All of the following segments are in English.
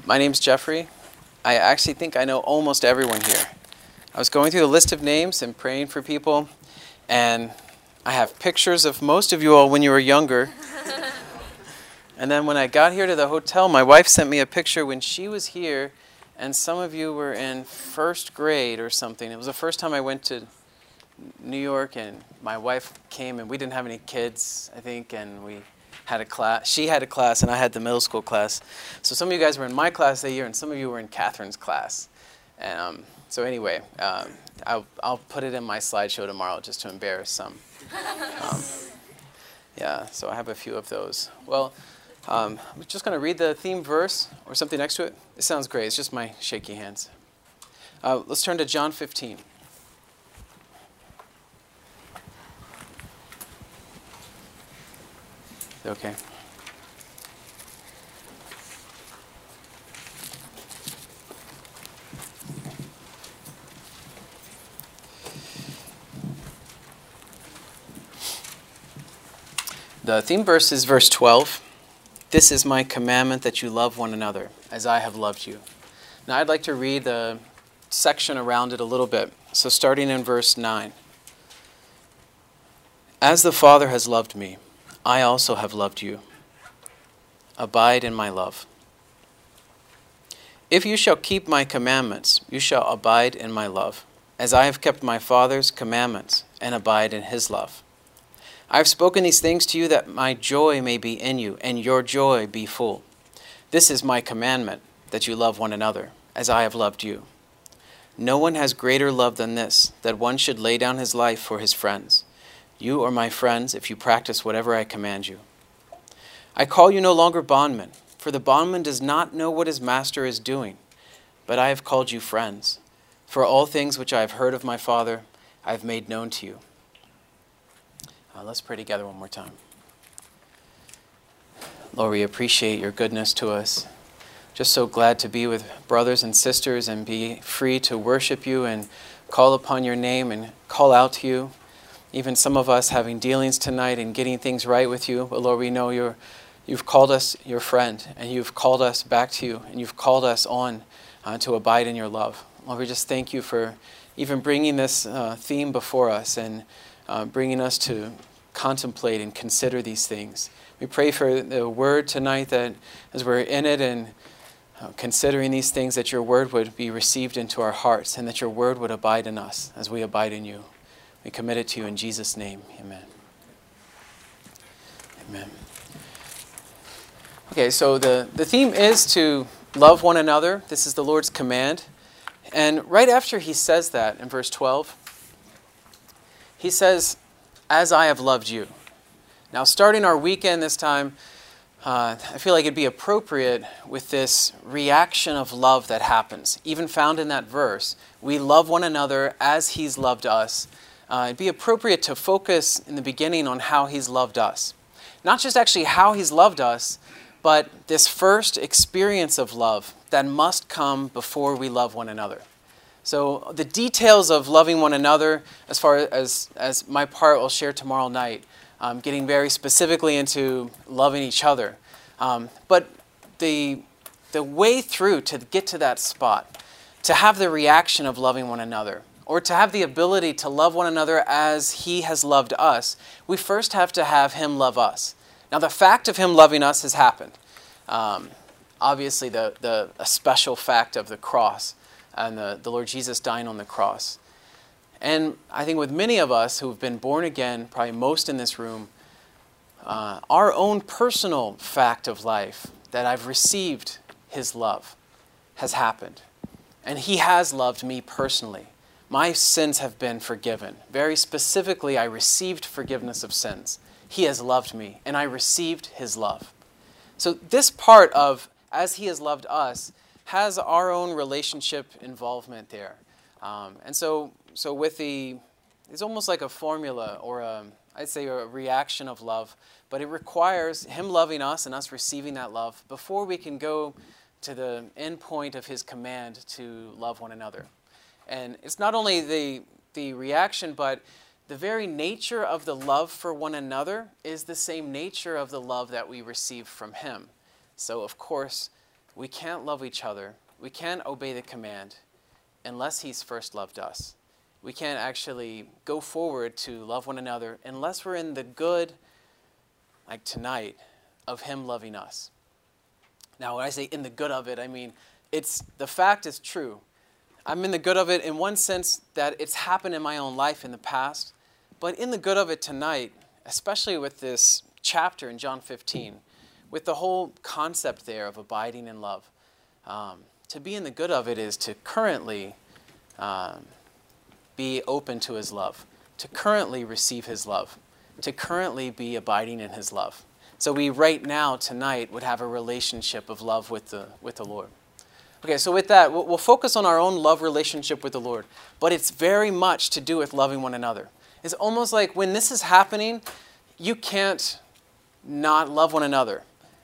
My name's Jeffrey. I actually think I know almost everyone here. I was going through the list of names and praying for people, and I have pictures of most of you all when you were younger. And then when I got here to the hotel, my wife sent me a picture when she was here, and some of you were in first grade or something. It was the first time I went to New York, and my wife came, and we didn't have any kids, I think, and we had a class. She had a class, and I had the middle school class. So some of you guys were in my class that year, and some of you were in Catherine's class. So anyway, I'll put it in my slideshow tomorrow just to embarrass some. So I have a few of those. Well, I'm just going to read the theme verse or something next to it. It sounds great. It's just my shaky hands. Let's turn to John 15. Okay. The theme verse is verse 12. This is my commandment that you love one another as I have loved you. Now I'd like to read the section around it a little bit. So starting in verse 9. As the Father has loved me, I also have loved you. Abide in my love. If you shall keep my commandments, you shall abide in my love, as I have kept my Father's commandments and abide in his love. I have spoken these things to you that my joy may be in you and your joy be full. This is my commandment, that you love one another, as I have loved you. No one has greater love than this, that one should lay down his life for his friends. You are my friends if you practice whatever I command you. I call you no longer bondmen, for the bondman does not know what his master is doing. But I have called you friends, for all things which I have heard of my Father I have made known to you. Let's pray together one more time. Lord, we appreciate your goodness to us. Just so glad to be with brothers and sisters and be free to worship you and call upon your name and call out to you. Even some of us having dealings tonight and getting things right with you. But Lord, we know you've called us your friend, and you've called us back to you, and you've called us on to abide in your love. Lord, we just thank you for even bringing this theme before us and bringing us to contemplate and consider these things. We pray for the word tonight, that as we're in it and considering these things, that your word would be received into our hearts and that your word would abide in us as we abide in you. We commit it to you in Jesus' name. Amen. Amen. Okay, so the theme is to love one another. This is the Lord's command. And right after he says that in verse 12, he says, as I have loved you. Now, starting our weekend this time, I feel like it'd be appropriate with this reaction of love that happens, even found in that verse. We love one another as he's loved us. It'd be appropriate to focus in the beginning on how he's loved us. Not just actually how he's loved us, but this first experience of love that must come before we love one another. So the details of loving one another, as far as my part will share tomorrow night, getting very specifically into loving each other. But the way through to get to that spot, to have the reaction of loving one another, or to have the ability to love one another as he has loved us, we first have to have him love us. Now the fact of him loving us has happened. Obviously a special fact of the cross, and the Lord Jesus dying on the cross. And I think with many of us who have been born again, probably most in this room, our own personal fact of life, that I've received his love, has happened. And he has loved me personally. My sins have been forgiven. Very specifically, I received forgiveness of sins. He has loved me, and I received his love. So this part of, as he has loved us, has our own relationship involvement there. And so with it's almost like a formula, or I'd say a reaction of love, but it requires him loving us and us receiving that love before we can go to the end point of his command to love one another. And it's not only the reaction, but the very nature of the love for one another is the same nature of the love that we receive from him. So, of course, we can't love each other, we can't obey the command unless he's first loved us. We can't actually go forward to love one another unless we're in the good, like tonight, of him loving us. Now, when I say in the good of it, I mean, the fact is true. I'm in the good of it in one sense that it's happened in my own life in the past, but in the good of it tonight, especially with this chapter in John 15, with the whole concept there of abiding in love. To be in the good of it is to currently be open to his love, to currently receive his love, to currently be abiding in his love. So we right now, tonight, would have a relationship of love with the Lord. Okay, so with that, we'll focus on our own love relationship with the Lord, but it's very much to do with loving one another. It's almost like when this is happening, you can't not love one another.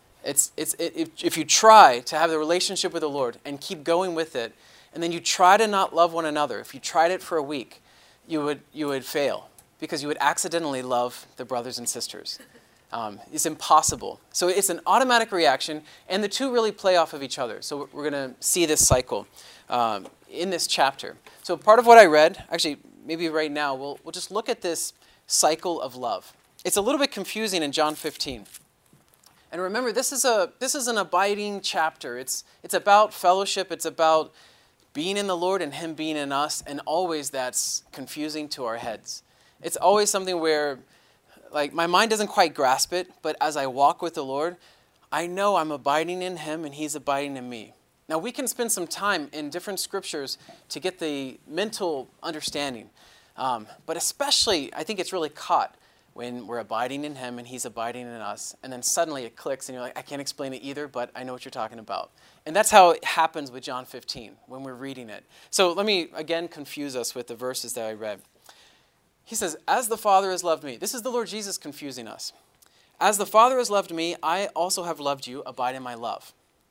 If you try to have the relationship with the Lord and keep going with it, and then you try to not love one another, if you tried it for a week, you would fail because you would accidentally love the brothers and sisters. It's impossible. So it's an automatic reaction, and the two really play off of each other. So we're going to see this cycle in this chapter. So part of what I read, actually, maybe right now, we'll just look at this cycle of love. It's a little bit confusing in John 15. And remember, this is an abiding chapter. It's about fellowship. It's about being in the Lord and him being in us, and always that's confusing to our heads. It's always something where, like, my mind doesn't quite grasp it, but as I walk with the Lord, I know I'm abiding in him and he's abiding in me. Now, we can spend some time in different scriptures to get the mental understanding. But especially, I think it's really caught when we're abiding in him and he's abiding in us, and then suddenly it clicks and you're like, I can't explain it either, but I know what you're talking about. And that's how it happens with John 15 when we're reading it. So let me again confuse us with the verses that I read. He says, as the Father has loved me. This is the Lord Jesus confusing us. As the Father has loved me, I also have loved you. Abide in my love.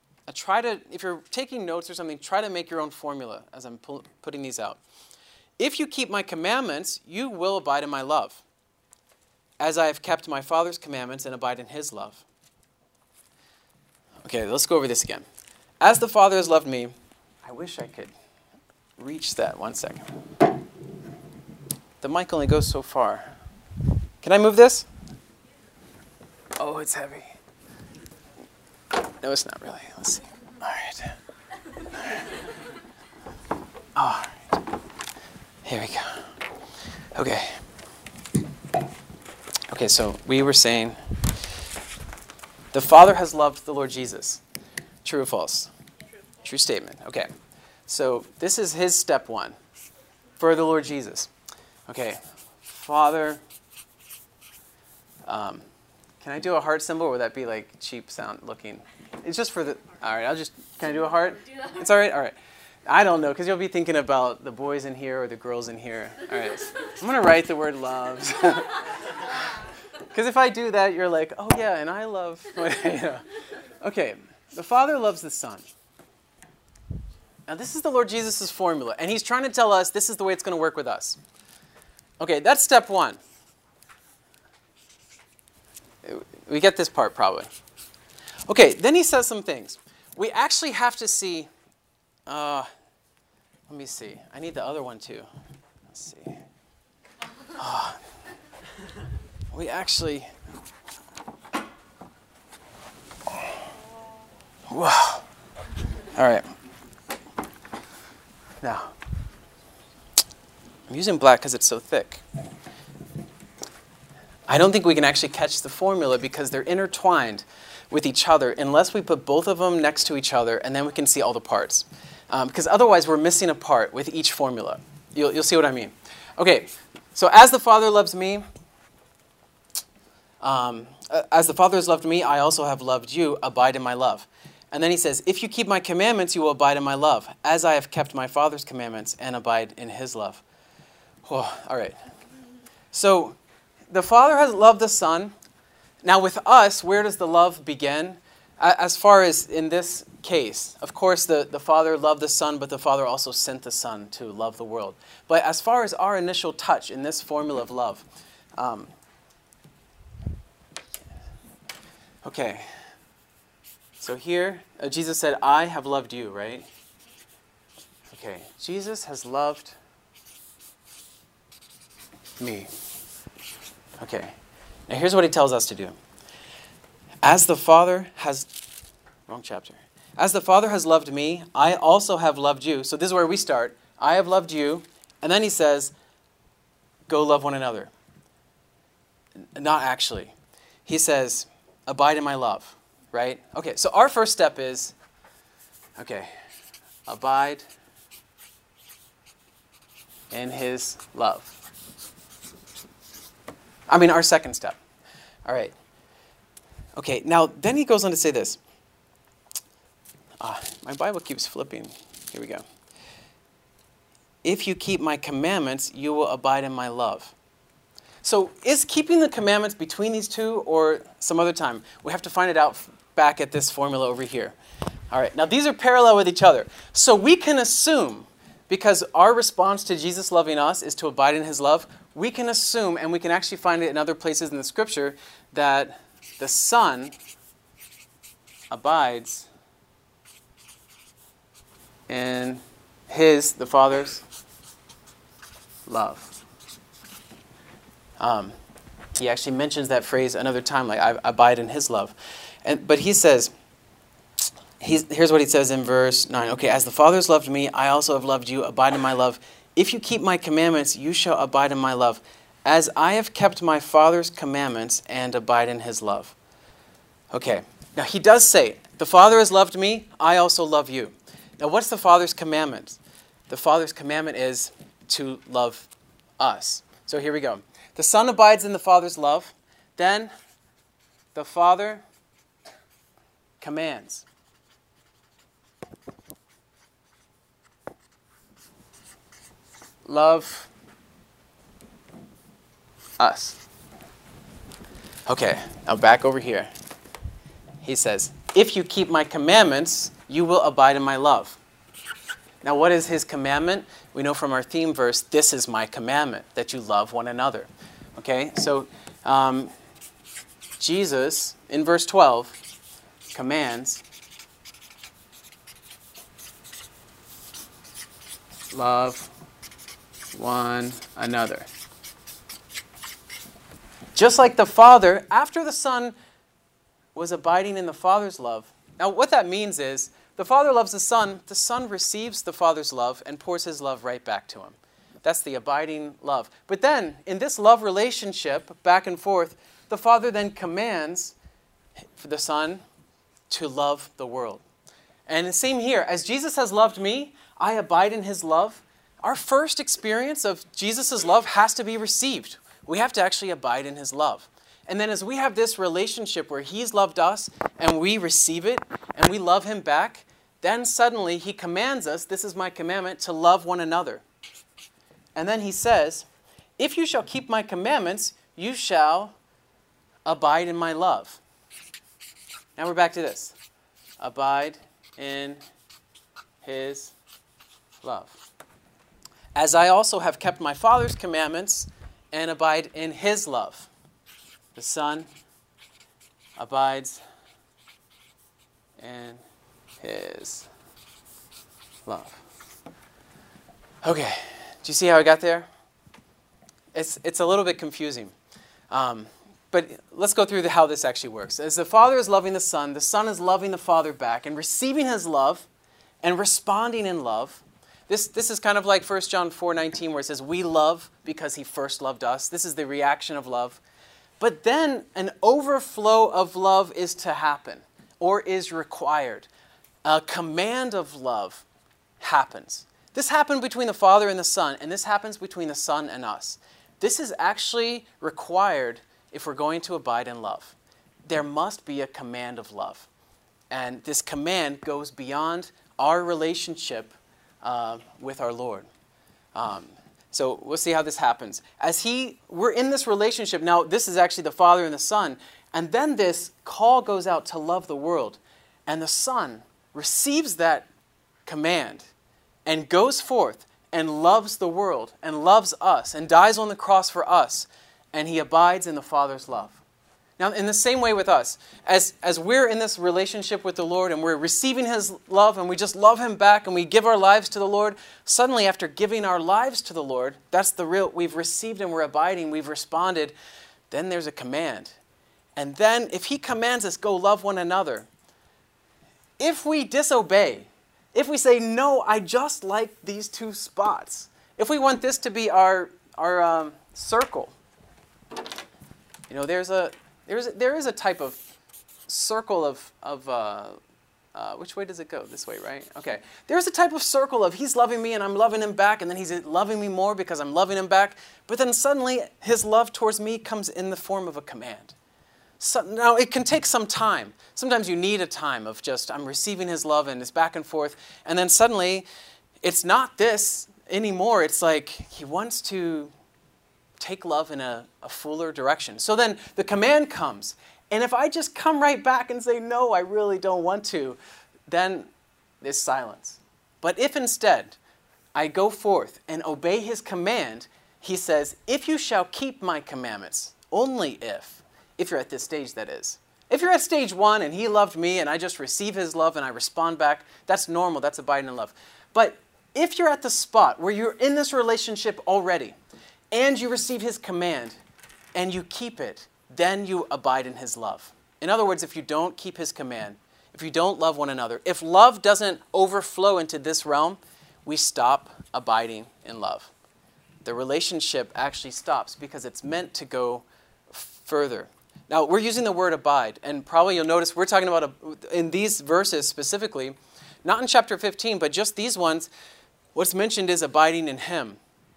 If you're taking notes or something, try to make your own formula as I'm putting these out. If you keep my commandments, you will abide in my love, as I have kept my Father's commandments and abide in his love. Okay, let's go over this again. As the Father has loved me, I wish I could reach that. 1 second. The mic only goes so far. Can I move this? Oh, it's heavy. No, it's not really. Let's see. All right. All right. Here we go. Okay. Okay, so we were saying the Father has loved the Lord Jesus. True or false? True statement. Okay. So this is his step one for the Lord Jesus. Okay. Father. Can I do a heart symbol, or would that be like cheap sound looking? It's just for the... All right, can I do a heart? It's all right? All right. I don't know, because you'll be thinking about the boys in here or the girls in here. All right. I'm going to write the word love. Because if I do that, you're like, oh yeah, and I love... Okay. The Father loves the Son. Now this is the Lord Jesus' formula, and he's trying to tell us this is the way it's going to work with us. Okay, that's step one. We get this part probably. Okay, then he says some things. We actually have to see... let me see. I need the other one too. Let's see. We actually... Wow. All right. Now, I'm using black because it's so thick. I don't think we can actually catch the formula because they're intertwined with each other unless we put both of them next to each other, and then we can see all the parts. Because otherwise we're missing a part with each formula. You'll see what I mean. Okay, so as the Father loves me, as the Father has loved me, I also have loved you. Abide in my love. And then he says, if you keep my commandments, you will abide in my love, as I have kept my Father's commandments and abide in his love. Oh, all right. So the Father has loved the Son. Now with us, where does the love begin? As far as in this case, of course, the Father loved the Son, but the Father also sent the Son to love the world. But as far as our initial touch in this formula of love, okay. So here, Jesus said, I have loved you, right? Okay, Jesus has loved me. Okay, now here's what he tells us to do. As the Father has, wrong chapter. As the Father has loved me, I also have loved you. So this is where we start. I have loved you. And then he says, go love one another. Not actually. He says, abide in my love, right? Okay, so our first step is, okay, abide in his love. Our second step. All right. Okay, now then he goes on to say this. My Bible keeps flipping. Here we go. If you keep my commandments, you will abide in my love. So is keeping the commandments between these two or some other time? We have to find it out back at this formula over here. All right, now these are parallel with each other. So we can assume, because our response to Jesus loving us is to abide in his love, we can assume, and we can actually find it in other places in the Scripture, that the Son abides in the Father's love. He actually mentions that phrase another time, like I abide in his love. But he says, here's what he says in verse 9. Okay, as the Father has loved me, I also have loved you. Abide in my love. If you keep my commandments, you shall abide in my love, as I have kept my Father's commandments and abide in his love. Okay, now he does say, the Father has loved me, I also love you. Now what's the Father's commandment? The Father's commandment is to love us. So here we go. The Son abides in the Father's love. Then the Father commands. Love us. Okay, now back over here. He says, if you keep my commandments, you will abide in my love. Now what is his commandment? We know from our theme verse, this is my commandment, that you love one another. Okay, so Jesus, in verse 12, commands, love one another. Just like the Father, after the Son was abiding in the Father's love. Now what that means is, the Father loves the Son receives the Father's love and pours his love right back to him. That's the abiding love. But then, in this love relationship, back and forth, the Father then commands for the Son to love the world. And the same here. As Jesus has loved me, I abide in his love. Our first experience of Jesus' love has to be received. We have to actually abide in his love. And then as we have this relationship where he's loved us and we receive it and we love him back, then suddenly he commands us, this is my commandment, to love one another. And then he says, if you shall keep my commandments, you shall abide in my love. Now we're back to this. Abide in his love. As I also have kept my Father's commandments and abide in his love. The Son abides in his love. Okay, do you see how I got there? It's a little bit confusing. But let's go through how this actually works. As the Father is loving the Son is loving the Father back and receiving his love and responding in love. This is kind of like 1 John 4:19 where it says, we love because he first loved us. This is the reaction of love. But then an overflow of love is to happen or is required. A command of love happens. This happened between the Father and the Son, and this happens between the Son and us. This is actually required if we're going to abide in love. There must be a command of love. And this command goes beyond our relationship with our Lord. So we'll see how this happens. We're in this relationship. Now, this is actually the Father and the Son. And then this call goes out to love the world. And the Son receives that command and goes forth and loves the world and loves us and dies on the cross for us. And he abides in the Father's love. Now, in the same way with us, as we're in this relationship with the Lord and we're receiving His love and we just love Him back and we give our lives to the Lord, suddenly after giving our lives to the Lord, that's the real, we've received and we're abiding, we've responded, then there's a command. And then if He commands us, go love one another, if we disobey, if we say, no, I just like these two spots, if we want this to be our circle, there is a type of circle of which way does it go? This way, right? Okay. There's a type of circle of He's loving me and I'm loving Him back, and then He's loving me more because I'm loving Him back. But then suddenly His love towards me comes in the form of a command. So, now, it can take some time. Sometimes you need a time of just, I'm receiving His love and it's back and forth. And then suddenly, it's not this anymore. It's like He wants to take love in a fuller direction. So then the command comes. And if I just come right back and say, no, I really don't want to, then there's silence. But if instead I go forth and obey His command, He says, if you shall keep my commandments, only if you're at this stage, that is. If you're at stage 1 and He loved me and I just receive His love and I respond back, that's normal, that's abiding in love. But if you're at the spot where you're in this relationship already and you receive His command and you keep it, then you abide in His love. In other words, if you don't keep His command, if you don't love one another, if love doesn't overflow into this realm, we stop abiding in love. The relationship actually stops because it's meant to go further. Now, we're using the word abide, and probably you'll notice we're talking about, in these verses specifically, not in chapter 15, but just these ones, what's mentioned is abiding in Him.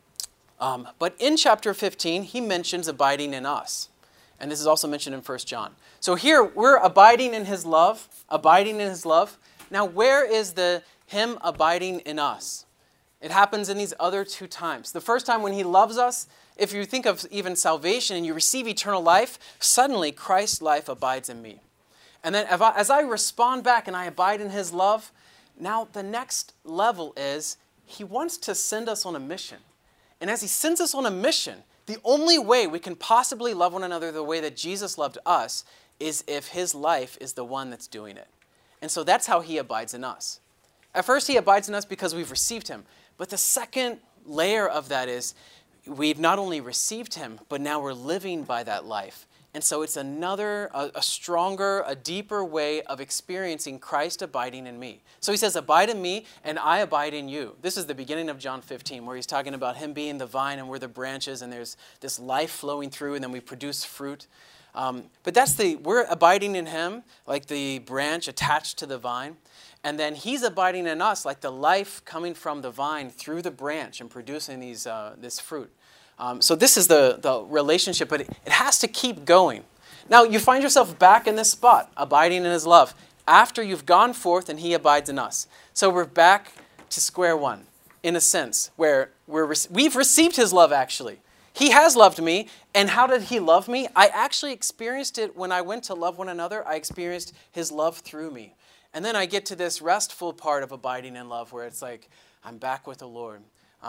But in chapter 15, he mentions abiding in us. And this is also mentioned in 1 John. So here, we're abiding in His love, abiding in His love. Now, where is the Him abiding in us? It happens in these other two times. The first time when He loves us, if you think of even salvation and you receive eternal life, suddenly Christ's life abides in me. And then as I respond back and I abide in His love, now the next level is He wants to send us on a mission. And as He sends us on a mission, the only way we can possibly love one another the way that Jesus loved us is if His life is the one that's doing it. And so that's how He abides in us. At first, He abides in us because we've received Him. But the second layer of that is we've not only received Him, but now we're living by that life. And so it's another, a stronger, a deeper way of experiencing Christ abiding in me. So He says, abide in me and I abide in you. This is the beginning of John 15, where He's talking about Him being the vine and we're the branches, and there's this life flowing through, and then we produce fruit. But we're abiding in Him, like the branch attached to the vine. And then He's abiding in us, like the life coming from the vine through the branch and producing this fruit. So this is the relationship, but it has to keep going. Now, you find yourself back in this spot, abiding in His love, after you've gone forth and He abides in us. So we're back to square one, in a sense, where we've received His love, actually. He has loved me, and how did He love me? I actually experienced it when I went to love one another. I experienced His love through me. And then I get to this restful part of abiding in love, where it's like, I'm back with the Lord.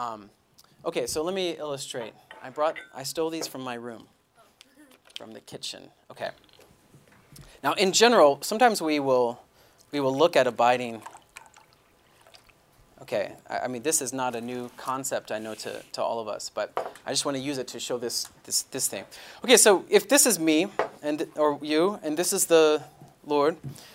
Okay, so let me illustrate. I stole these from my room, from the kitchen. Okay. Now, in general, sometimes we will look at abiding. Okay, I mean, this is not a new concept, I know, to all of us, but I just want to use it to show this thing. Okay, so if this is me, or you, and this is the Lord,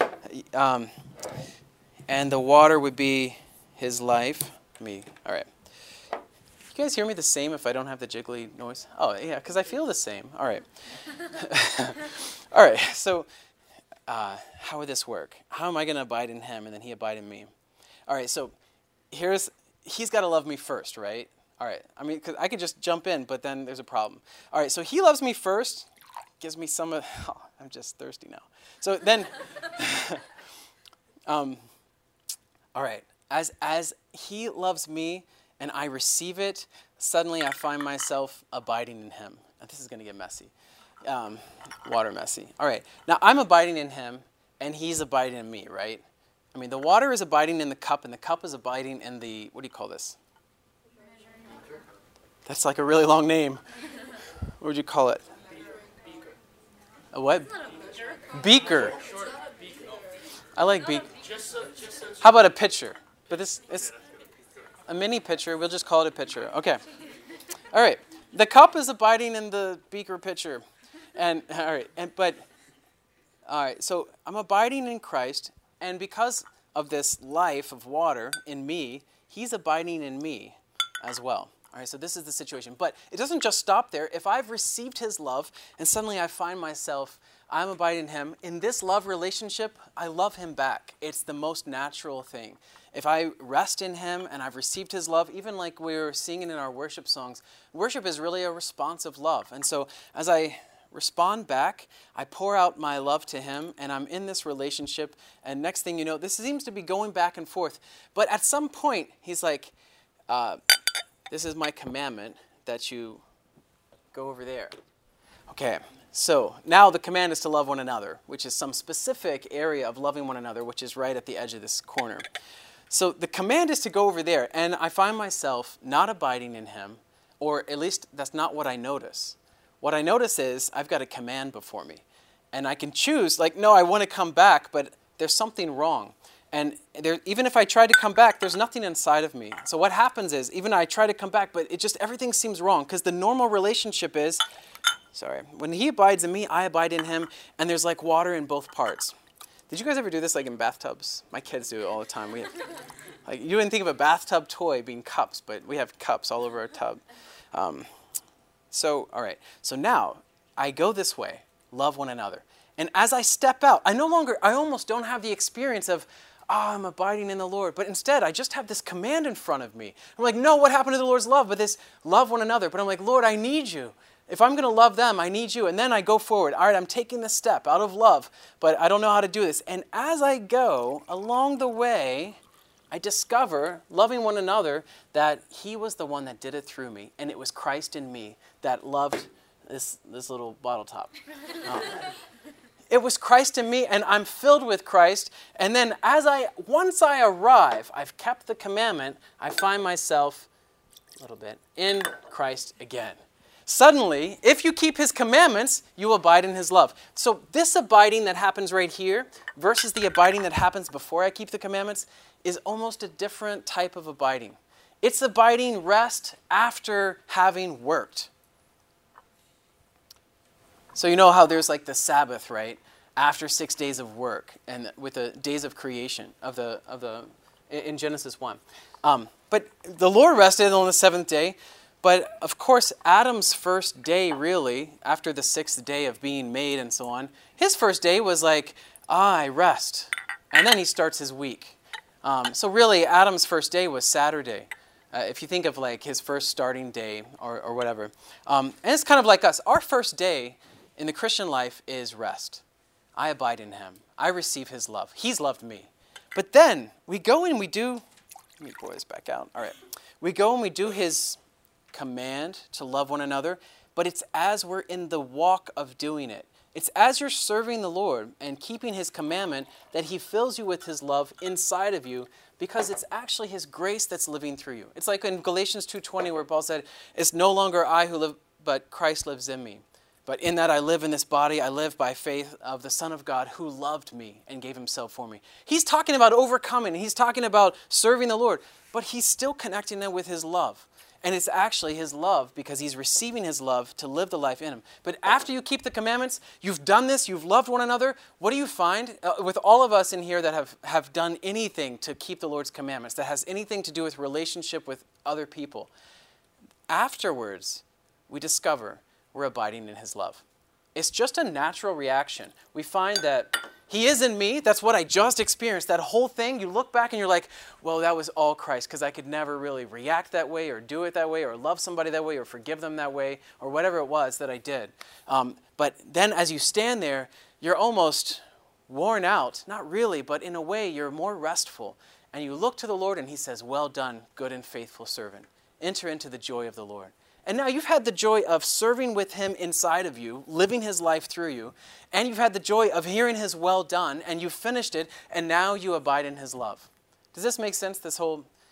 and the water would be His life. All right. You guys hear me the same if I don't have the jiggly noise? Oh, yeah, because I feel the same. All right. All right, so how would this work? How am I going to abide in Him and then He abide in me? All right, so He's got to love me first, right? All right, I mean, because I could just jump in, but then there's a problem. All right, so He loves me first, gives me some of, I'm just thirsty now. So then, all right, as He loves me and I receive it, suddenly I find myself abiding in Him. Now, this is going to get messy. Water messy. All right, now I'm abiding in Him and He's abiding in me, right? I mean, the water is abiding in the cup and the cup is abiding in the, what do you call this? That's like a really long name. What would you call it? A what? Beaker. I like beaker. How about a pitcher? But it's a mini pitcher. We'll just call it a pitcher. Okay. All right. The cup is abiding in the beaker pitcher. And all right. So I'm abiding in Christ, and because of this life of water in me, he's abiding in me as well. All right, so this is the situation. But it doesn't just stop there. If I've received his love and suddenly I find myself, I'm abiding in him, in this love relationship, I love him back. It's the most natural thing. If I rest in him and I've received his love, even like we were singing in our worship songs, worship is really a response of love. And so as I respond back, I pour out my love to him, and I'm in this relationship, and next thing you know, this seems to be going back and forth. But at some point, he's like, this is my commandment that you go over there. Okay, so now the command is to love one another, which is some specific area of loving one another, which is right at the edge of this corner. So the command is to go over there, and I find myself not abiding in him, or at least that's not what I notice. What I notice is I've got a command before me, and I can choose, like, no, I want to come back, but there's something wrong. And even if I try to come back, there's nothing inside of me. So what happens is, even I try to come back, but everything seems wrong, because the normal relationship is, when he abides in me, I abide in him, and there's like water in both parts. Did you guys ever do this like in bathtubs? My kids do it all the time. You wouldn't think of a bathtub toy being cups, but we have cups all over our tub. All right. So now I go this way, love one another. And as I step out, I almost don't have the experience of, I'm abiding in the Lord. But instead, I just have this command in front of me. I'm like, no, what happened to the Lord's love? But this love one another. But I'm like, Lord, I need you. If I'm going to love them, I need you. And then I go forward. All right, I'm taking this step out of love, but I don't know how to do this. And as I go along the way, I discover, loving one another, that he was the one that did it through me. And it was Christ in me that loved this little bottle top. It was Christ in me, and I'm filled with Christ. And then once I arrive, I've kept the commandment, I find myself a little bit in Christ again. Suddenly, if you keep his commandments, you abide in his love. So this abiding that happens right here versus the abiding that happens before I keep the commandments is almost a different type of abiding. It's abiding rest after having worked. So you know how there's like the Sabbath, right? After 6 days of work, and with the days of creation in Genesis 1. But the Lord rested on the seventh day. But of course, Adam's first day, really, after the sixth day of being made and so on, his first day was like, I rest. And then he starts his week. So really, Adam's first day was Saturday. If you think of like his first starting day or whatever. And it's kind of like us. Our first day in the Christian life is rest. I abide in him. I receive his love. He's loved me. But then we go and we do, let me pour this back out. All right. We go and we do his command to love one another, but it's as we're in the walk of doing it. It's as you're serving the Lord and keeping his commandment that he fills you with his love inside of you, because it's actually his grace that's living through you. It's like in Galatians 2:20 where Paul said, it's no longer I who live, but Christ lives in me. But in that I live in this body, I live by faith of the Son of God who loved me and gave himself for me. He's talking about overcoming. He's talking about serving the Lord, but he's still connecting it with his love. And it's actually his love because he's receiving his love to live the life in him. But after you keep the commandments, you've done this, you've loved one another, what do you find? With all of us in here that have done anything to keep the Lord's commandments, that has anything to do with relationship with other people, afterwards, we discover we're abiding in his love. It's just a natural reaction. We find that he is in me. That's what I just experienced. That whole thing, you look back and you're like, well, that was all Christ, because I could never really react that way or do it that way or love somebody that way or forgive them that way or whatever it was that I did. But then as you stand there, you're almost worn out. Not really, but in a way, you're more restful. And you look to the Lord and he says, well done, good and faithful servant. Enter into the joy of the Lord. And now you've had the joy of serving with him inside of you, living his life through you, and you've had the joy of hearing his well done, and you've finished it, and now you abide in his love. Does this make sense, this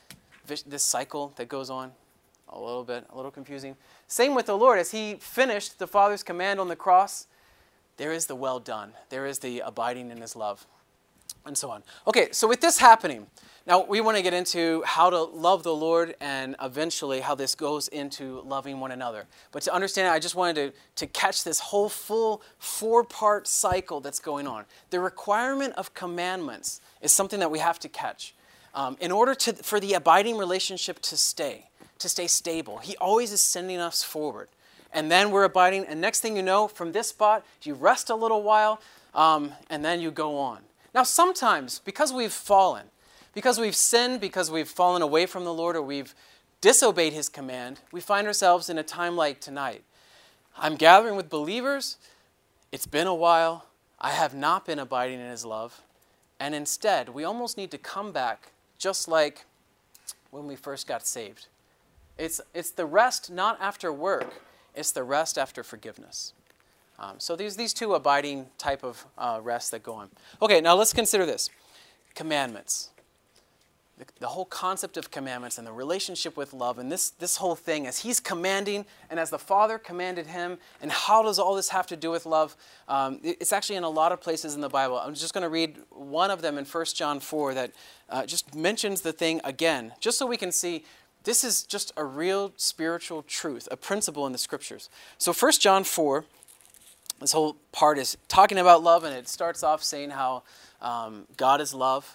cycle that goes on? A little confusing. Same with the Lord. As he finished the Father's command on the cross, there is the well done. There is the abiding in his love, and so on. Okay, so with this happening, now we want to get into how to love the Lord and eventually how this goes into loving one another. But to understand it, I just wanted to catch this whole full 4-part cycle that's going on. The requirement of commandments is something that we have to catch. In order for the abiding relationship to stay stable, he always is sending us forward. And then we're abiding, and next thing you know, from this spot, you rest a little while, and then you go on. Now sometimes, because we've fallen, because we've sinned, because we've fallen away from the Lord, or we've disobeyed his command, we find ourselves in a time like tonight. I'm gathering with believers. It's been a while. I have not been abiding in his love. And instead, we almost need to come back just like when we first got saved. It's the rest not after work. It's the rest after forgiveness. So these two abiding type of rest that go on. Okay, now let's consider this. Commandments. The whole concept of commandments and the relationship with love and this whole thing as he's commanding and as the Father commanded him, and how does all this have to do with love? It's actually in a lot of places in the Bible. I'm just going to read one of them in 1 John 4 that just mentions the thing again, just so we can see this is just a real spiritual truth, a principle in the Scriptures. So 1 John 4, this whole part is talking about love, and it starts off saying how God is love.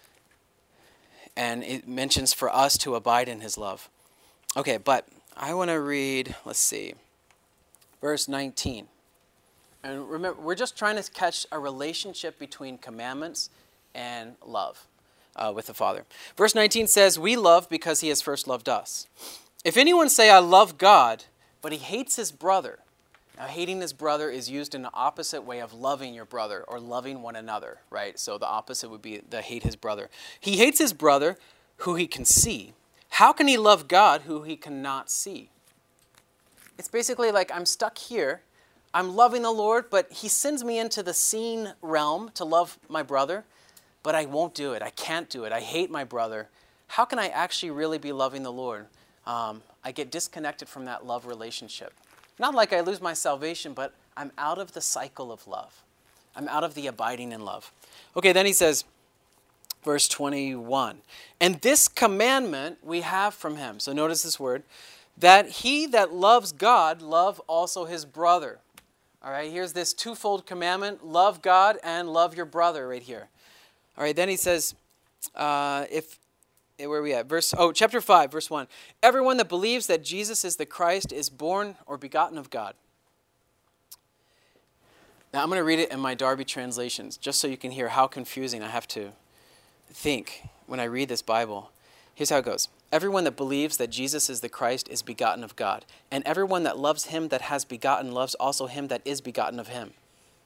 And it mentions for us to abide in his love. Okay, but I want to read, let's see, verse 19. And remember, we're just trying to catch a relationship between commandments and love with the Father. Verse 19 says, we love because he has first loved us. If anyone say, I love God, but he hates his brother. Now, hating his brother is used in the opposite way of loving your brother or loving one another, right? So the opposite would be the hate his brother. He hates his brother who he can see. How can he love God who he cannot see? It's basically like I'm stuck here. I'm loving the Lord, but he sends me into the seen realm to love my brother, but I won't do it. I can't do it. I hate my brother. How can I actually really be loving the Lord? I get disconnected from that love relationship. Not like I lose my salvation, but I'm out of the cycle of love. I'm out of the abiding in love. Okay, then he says, verse 21, and this commandment we have from him. So notice this word, that he that loves God love also his brother. All right, here's this twofold commandment, love God and love your brother right here. All right, then he says, where are we at? Chapter 5, verse 1. Everyone that believes that Jesus is the Christ is born or begotten of God. Now I'm going to read it in my Darby translations, just so you can hear how confusing I have to think when I read this Bible. Here's how it goes. Everyone that believes that Jesus is the Christ is begotten of God. And everyone that loves him that has begotten loves also him that is begotten of him.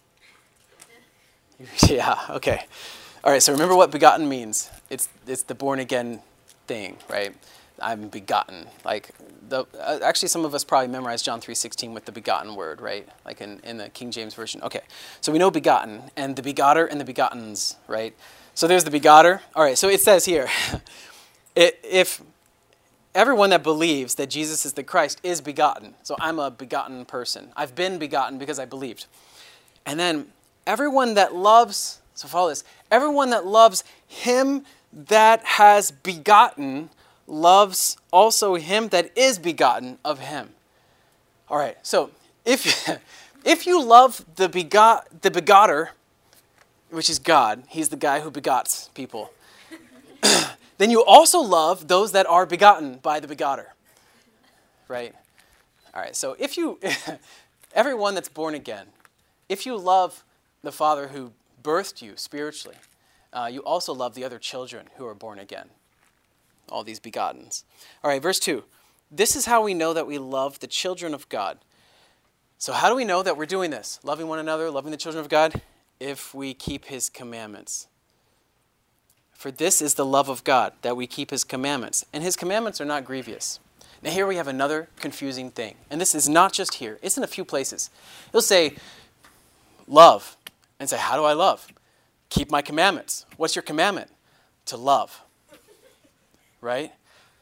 Yeah, okay. All right, so remember what begotten means. It's the born again thing, right? I'm begotten. Like actually, some of us probably memorized John 3:16 with the begotten word, right? Like in the King James version. Okay, so we know begotten and the begotter and the begottens, right? So there's the begotter. All right, so it says here, if everyone that believes that Jesus is the Christ is begotten. So I'm a begotten person. I've been begotten because I believed. And then everyone that loves. So follow this. Everyone that loves him that has begotten loves also him that is begotten of him. All right. So if you love the begotter, which is God, he's the guy who begots people, then you also love those that are begotten by the begotter. Right? All right. So everyone that's born again, if you love the Father who birthed you spiritually, you also love the other children who are born again. All these begottens. All right, verse 2. This is how we know that we love the children of God. So how do we know that we're doing this? Loving one another, loving the children of God? If we keep his commandments. For this is the love of God, that we keep his commandments. And his commandments are not grievous. Now here we have another confusing thing. And this is not just here. It's in a few places. It'll say, love. And say, how do I love? Keep my commandments. What's your commandment? To love. Right?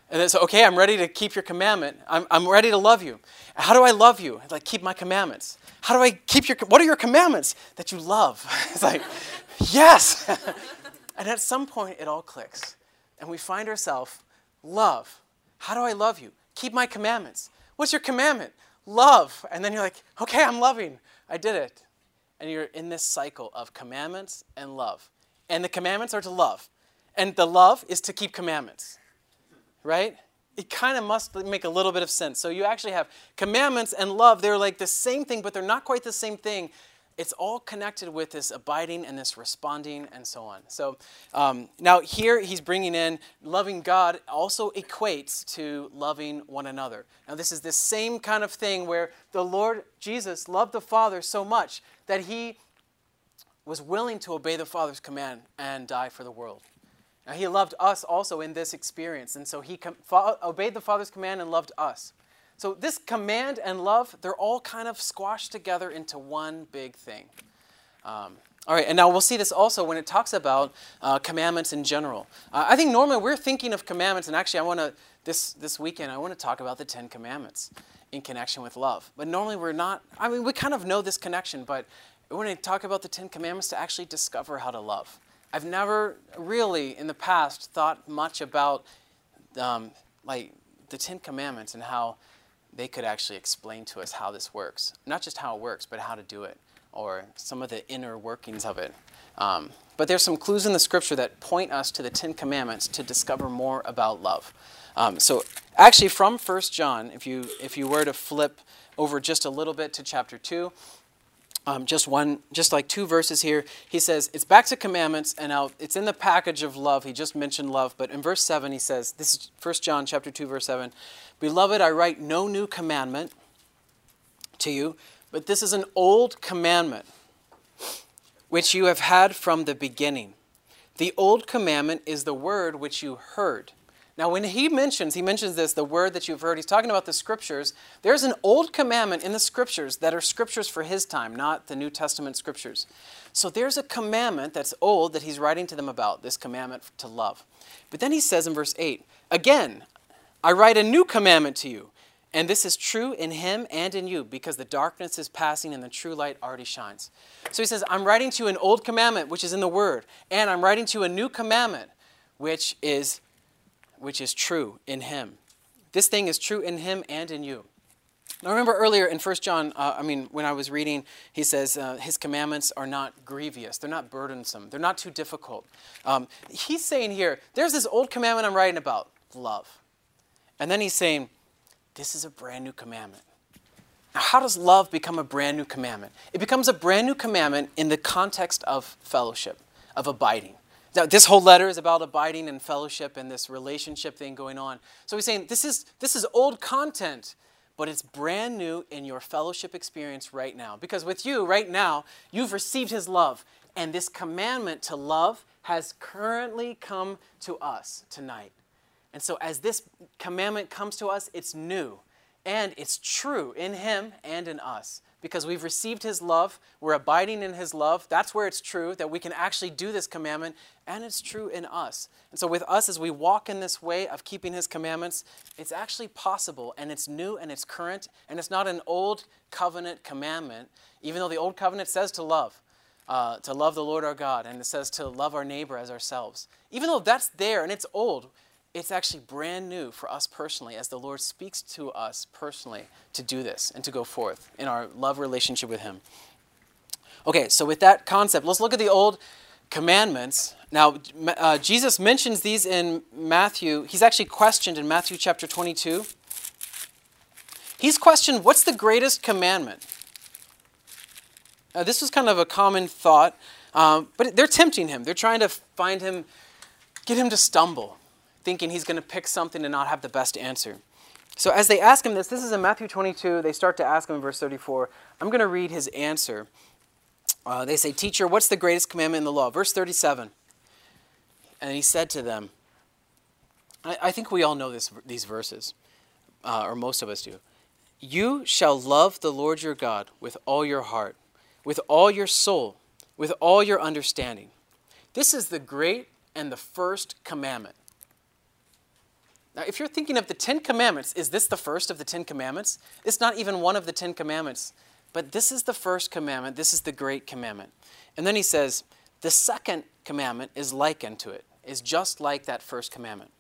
And then so, okay, I'm ready to keep your commandment. I'm ready to love you. How do I love you? Like, keep my commandments. How do I keep what are your commandments? That you love. It's like, yes. And at some point, it all clicks. And we find ourselves, love. How do I love you? Keep my commandments. What's your commandment? Love. And then you're like, okay, I'm loving. I did it. And you're in this cycle of commandments and love. And the commandments are to love. And the love is to keep commandments. Right? It kind of must make a little bit of sense. So you actually have commandments and love. They're like the same thing, but they're not quite the same thing. It's all connected with this abiding and this responding and so on. So now here he's bringing in loving God also equates to loving one another. Now this is the same kind of thing where the Lord Jesus loved the Father so much that he was willing to obey the Father's command and die for the world. Now, he loved us also in this experience, and so he obeyed the Father's command and loved us. So this command and love, they're all kind of squashed together into one big thing. All right, and now we'll see this also when it talks about commandments in general. I think normally we're thinking of commandments, and actually this weekend, I want to talk about the 10 Commandments in connection with love. But normally we're not, we kind of know this connection, but we want to talk about the 10 Commandments to actually discover how to love. I've never really, in the past, thought much about like the 10 Commandments and how they could actually explain to us how this works. Not just how it works, but how to do it, or some of the inner workings of it. But there's some clues in the Scripture that point us to the 10 Commandments to discover more about love. So actually from 1 John, if you were to flip over just a little bit to chapter 2, just like 2 verses here, he says, it's back to commandments, and now it's in the package of love. He just mentioned love, but in verse 7 he says, this is 1 John chapter 2, verse 7, Beloved, I write no new commandment to you, but this is an old commandment, which you have had from the beginning. The old commandment is the word which you heard. Now, when he mentions this, the word that you've heard, he's talking about the Scriptures. There's an old commandment in the Scriptures that are Scriptures for his time, not the New Testament Scriptures. So there's a commandment that's old that he's writing to them about, this commandment to love. But then he says in verse 8, Again, I write a new commandment to you, and this is true in him and in you, because the darkness is passing and the true light already shines. So he says, I'm writing to you an old commandment, which is in the Word, and I'm writing to you a new commandment, which is true in him. This thing is true in him and in you. Now remember earlier in 1 John, when I was reading, he says his commandments are not grievous. They're not burdensome. They're not too difficult. He's saying here, there's this old commandment I'm writing about, love. And then he's saying, this is a brand new commandment. Now how does love become a brand new commandment? It becomes a brand new commandment in the context of fellowship, of abiding. Now, this whole letter is about abiding and fellowship and this relationship thing going on. So he's saying this is old content, but it's brand new in your fellowship experience right now. Because with you right now, you've received his love. And this commandment to love has currently come to us tonight. And so as this commandment comes to us, it's new. And it's true in him and in us. Because we've received his love, we're abiding in his love. That's where it's true, that we can actually do this commandment, and it's true in us. And so with us, as we walk in this way of keeping his commandments, it's actually possible, and it's new, and it's current, and it's not an old covenant commandment, even though the old covenant says to love the Lord our God, and it says to love our neighbor as ourselves. Even though that's there, and it's old, it's actually brand new for us personally as the Lord speaks to us personally to do this and to go forth in our love relationship with him. Okay, so with that concept, let's look at the old commandments. Now, Jesus mentions these in Matthew. He's actually questioned in Matthew chapter 22. He's questioned, what's the greatest commandment? This was kind of a common thought, but they're tempting him. They're trying to find him, get him to stumble, thinking he's going to pick something and not have the best answer. So as they ask him this is in Matthew 22, they start to ask him in verse 34. I'm going to read his answer. They say, Teacher, what's the greatest commandment in the law? Verse 37. And he said to them, I think we all know these verses, or most of us do. You shall love the Lord your God with all your heart, with all your soul, with all your understanding. This is the great and the first commandment. Now, if you're thinking of the 10 Commandments, is this the first of the 10 Commandments? It's not even one of the 10 Commandments. But this is the first commandment. This is the great commandment. And then he says, the second commandment is like unto it, is just like that first commandment.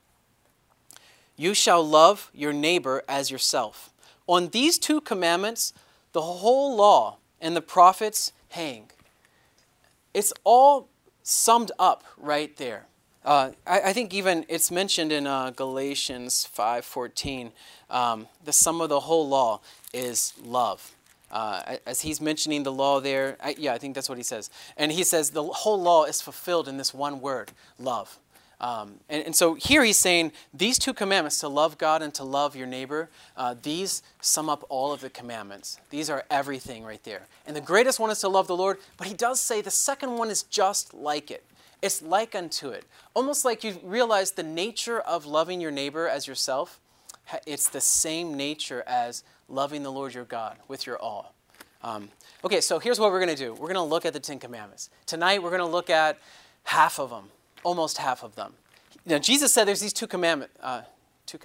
You shall love your neighbor as yourself. On these two commandments, the whole law and the prophets hang. It's all summed up right there. I think even it's mentioned in Galatians 5:14. The sum of the whole law is love. As he's mentioning the law there, I think that's what he says. And he says the whole law is fulfilled in this one word, love. And so here he's saying these two commandments, to love God and to love your neighbor, these sum up all of the commandments. These are everything right there. And the greatest one is to love the Lord, but he does say the second one is just like it. It's like unto it. Almost like you realize the nature of loving your neighbor as yourself, it's the same nature as loving the Lord your God with your all. Okay, so here's what we're going to do. We're going to look at the 10 Commandments. Tonight we're going to look at half of them. Almost half of them. Now, Jesus said there's these two commandments. Do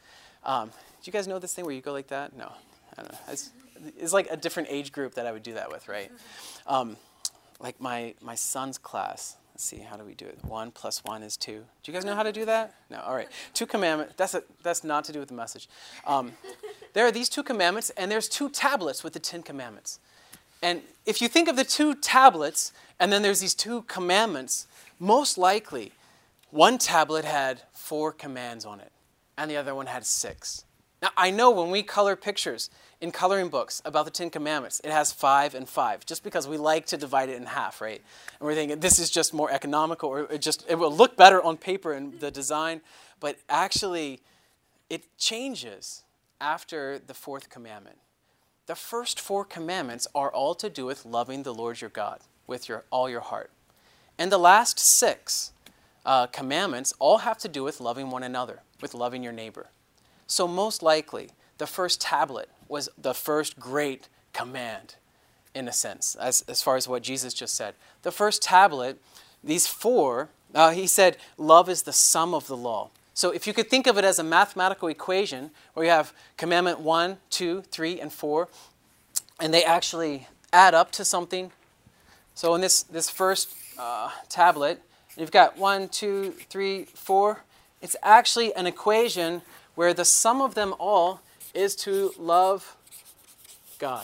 you guys know this thing where you go like that? No, I don't know. It's like a different age group that I would do that with, right? Like my son's class. Let's see, how do we do it? 1 + 1 is 2. Do you guys know how to do that? No, all right. 2 commandments. That's not to do with the message. There are these 2 commandments, and there's 2 tablets with the 10 commandments. And if you think of the 2 tablets, and then there's these 2 commandments, most likely, one tablet had 4 commands on it, and the other one had 6. Now, I know when we color pictures in coloring books about the 10 Commandments, it has 5 and 5, just because we like to divide it in half, right? And we're thinking this is just more economical, or it will look better on paper in the design, but actually, it changes after the 4th commandment. The first 4 commandments are all to do with loving the Lord your God with all your heart. And the last 6 commandments all have to do with loving one another, with loving your neighbor. So most likely, the first tablet was the first great command, in a sense, as far as what Jesus just said. The first tablet, these 4, he said, love is the sum of the law. So if you could think of it as a mathematical equation, where you have commandment 1, 2, 3, and 4, and they actually add up to something. So in this first tablet, you've got 1, 2, 3, 4. It's actually an equation where the sum of them all is to love God.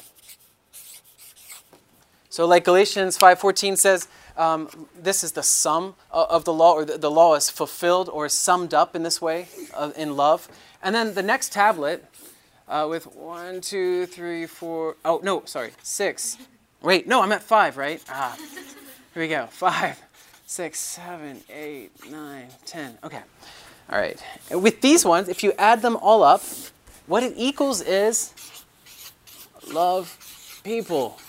So like Galatians 5:14 says, this is the sum of the law, or the law is fulfilled or is summed up in this way, in love. And then the next tablet with 1, 2, 3, 4, 6. Wait, no, I'm at 5, right? Here we go. 5, 6, 7, 8, 9, 10. Okay. All right. And with these ones, if you add them all up, what it equals is love people.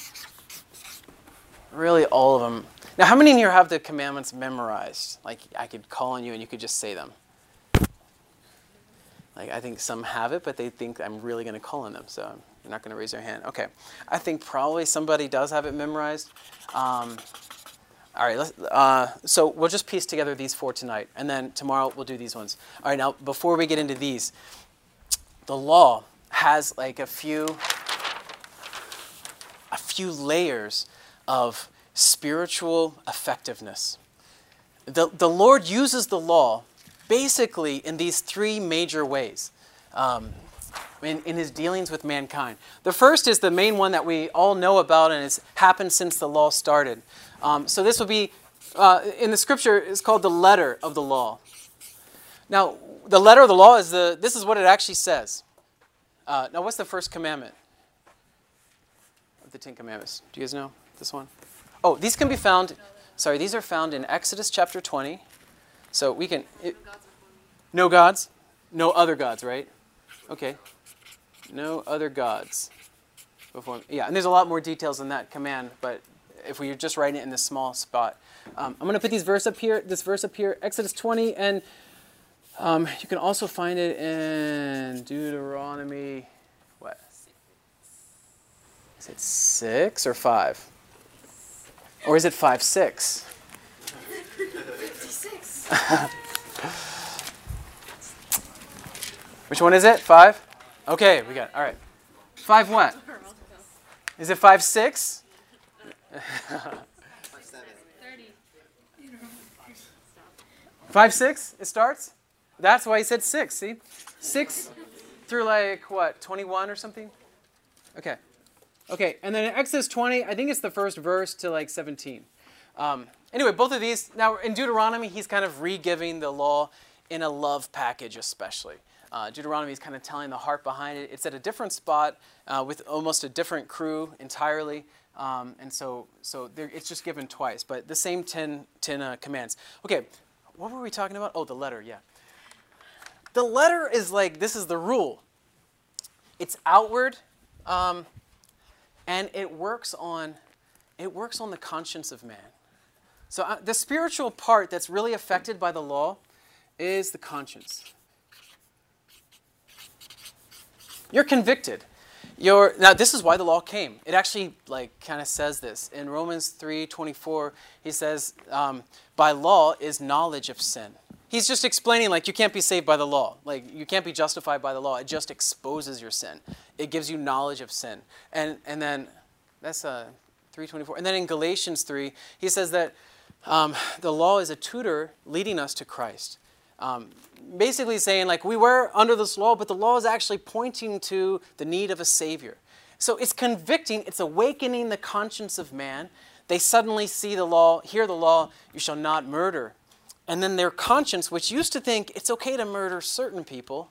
Really, all of them. Now, how many in here have the commandments memorized? Like, I could call on you and you could just say them. Like, I think some have it, but they think I'm really going to call on them, so you're not going to raise your hand. Okay. I think probably somebody does have it memorized. All right, so we'll just piece together these 4 tonight, and then tomorrow we'll do these ones. All right, now, before we get into these, the law has like a few layers of spiritual effectiveness. The Lord uses the law basically in these 3 major ways in his dealings with mankind. The first is the main one that we all know about, and has happened since the law started. So this would be, in the scripture, it's called the letter of the law. Now, the letter of the law is this is what it actually says. Now, what's the first commandment of the 10 Commandments? Do you guys know this one? Oh, these can be found, these are found in Exodus chapter 20. So we can, no gods? No other gods, right? Okay. No other gods before. Yeah, and there's a lot more details in that command, but if we were just writing it in this small spot. I'm going to put this verse up here, Exodus 20, and you can also find it in Deuteronomy, what? Is it 6 or 5? Or is it 5, 6? 56. Which one is it? 5? Okay, we got it. All right. 5 what? Is it 5:6? 5:6? It starts? That's why he said 6, see? 6 through like, what, 21 or something? Okay. Okay, and then in Exodus 20, I think it's the first verse to like 17. Anyway, both of these, now in Deuteronomy, he's kind of re-giving the law in a love package especially. Deuteronomy is kind of telling the heart behind it. It's at a different spot with almost a different crew entirely. And so it's just given twice, but the same 10 commands. Okay, what were we talking about? Oh, the letter, yeah. The letter is like, this is the rule. It's outward, and it works on the conscience of man. So the spiritual part that's really affected by the law is the conscience. You're convicted. Now, this is why the law came. It actually kind of says this. In Romans 3:24, he says, by law is knowledge of sin. He's just explaining, you can't be saved by the law. You can't be justified by the law. It just exposes your sin. It gives you knowledge of sin. And then, that's 3:24. And then in Galatians 3, he says that the law is a tutor leading us to Christ. Basically saying, we were under this law, but the law is actually pointing to the need of a Savior. So it's convicting, it's awakening the conscience of man. They suddenly see the law, hear the law, you shall not murder. And then their conscience, which used to think it's okay to murder certain people,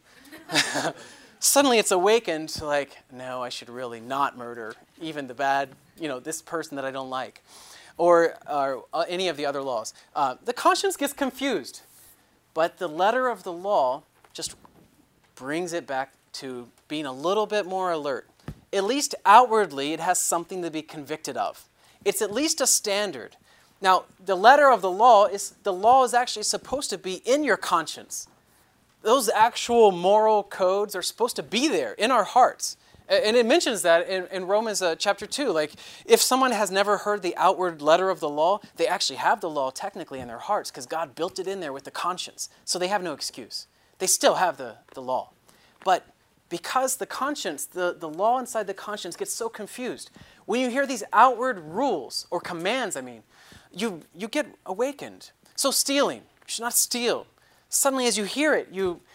suddenly it's awakened to no, I should really not murder even the bad, this person that I don't like. Or any of the other laws. The conscience gets confused. But the letter of the law just brings it back to being a little bit more alert. At least outwardly, it has something to be convicted of. It's at least a standard. Now, the letter of the law is actually supposed to be in your conscience. Those actual moral codes are supposed to be there in our hearts. And it mentions that in Romans chapter 2. If someone has never heard the outward letter of the law, they actually have the law technically in their hearts because God built it in there with the conscience. So they have no excuse. They still have the law. But because the conscience, the law inside the conscience gets so confused, when you hear these outward rules, or commands, you get awakened. So stealing, you should not steal. Suddenly as you hear it,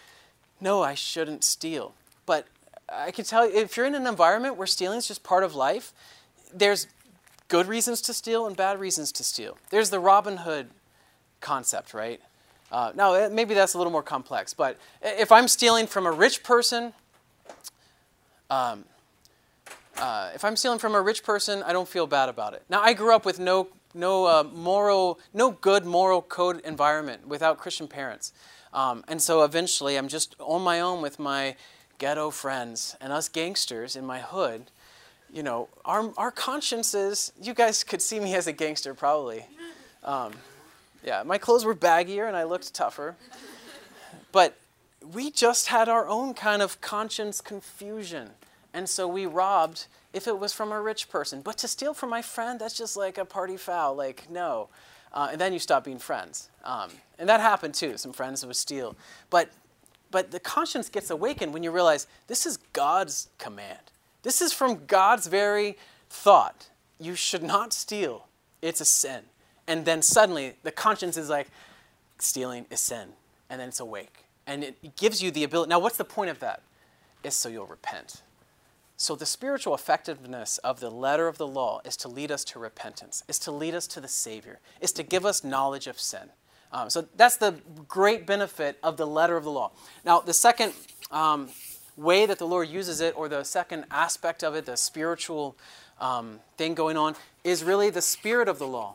no, I shouldn't steal. But I can tell you, if you're in an environment where stealing is just part of life, there's good reasons to steal and bad reasons to steal. There's the Robin Hood concept, right? Now, maybe that's a little more complex, but if I'm stealing from a rich person, I don't feel bad about it. Now, I grew up with no good moral code environment without Christian parents. And so eventually I'm just on my own with my ghetto friends and us gangsters in my hood. Our consciences, you guys could see me as a gangster probably. Yeah, my clothes were baggier and I looked tougher. But we just had our own kind of conscience confusion. And so we robbed if it was from a rich person. But to steal from my friend, that's just like a party foul. No. And then you stop being friends. And that happened too. Some friends would steal. But the conscience gets awakened when you realize this is God's command. This is from God's very thought. You should not steal. It's a sin. And then suddenly the conscience is like, stealing is sin. And then it's awake. And it gives you the ability. Now, what's the point of that? It's so you'll repent. So the spiritual effectiveness of the letter of the law is to lead us to repentance, is to lead us to the Savior, is to give us knowledge of sin. So that's the great benefit of the letter of the law. Now, the second way that the Lord uses it, or the second aspect of it, the spiritual thing going on, is really the spirit of the law.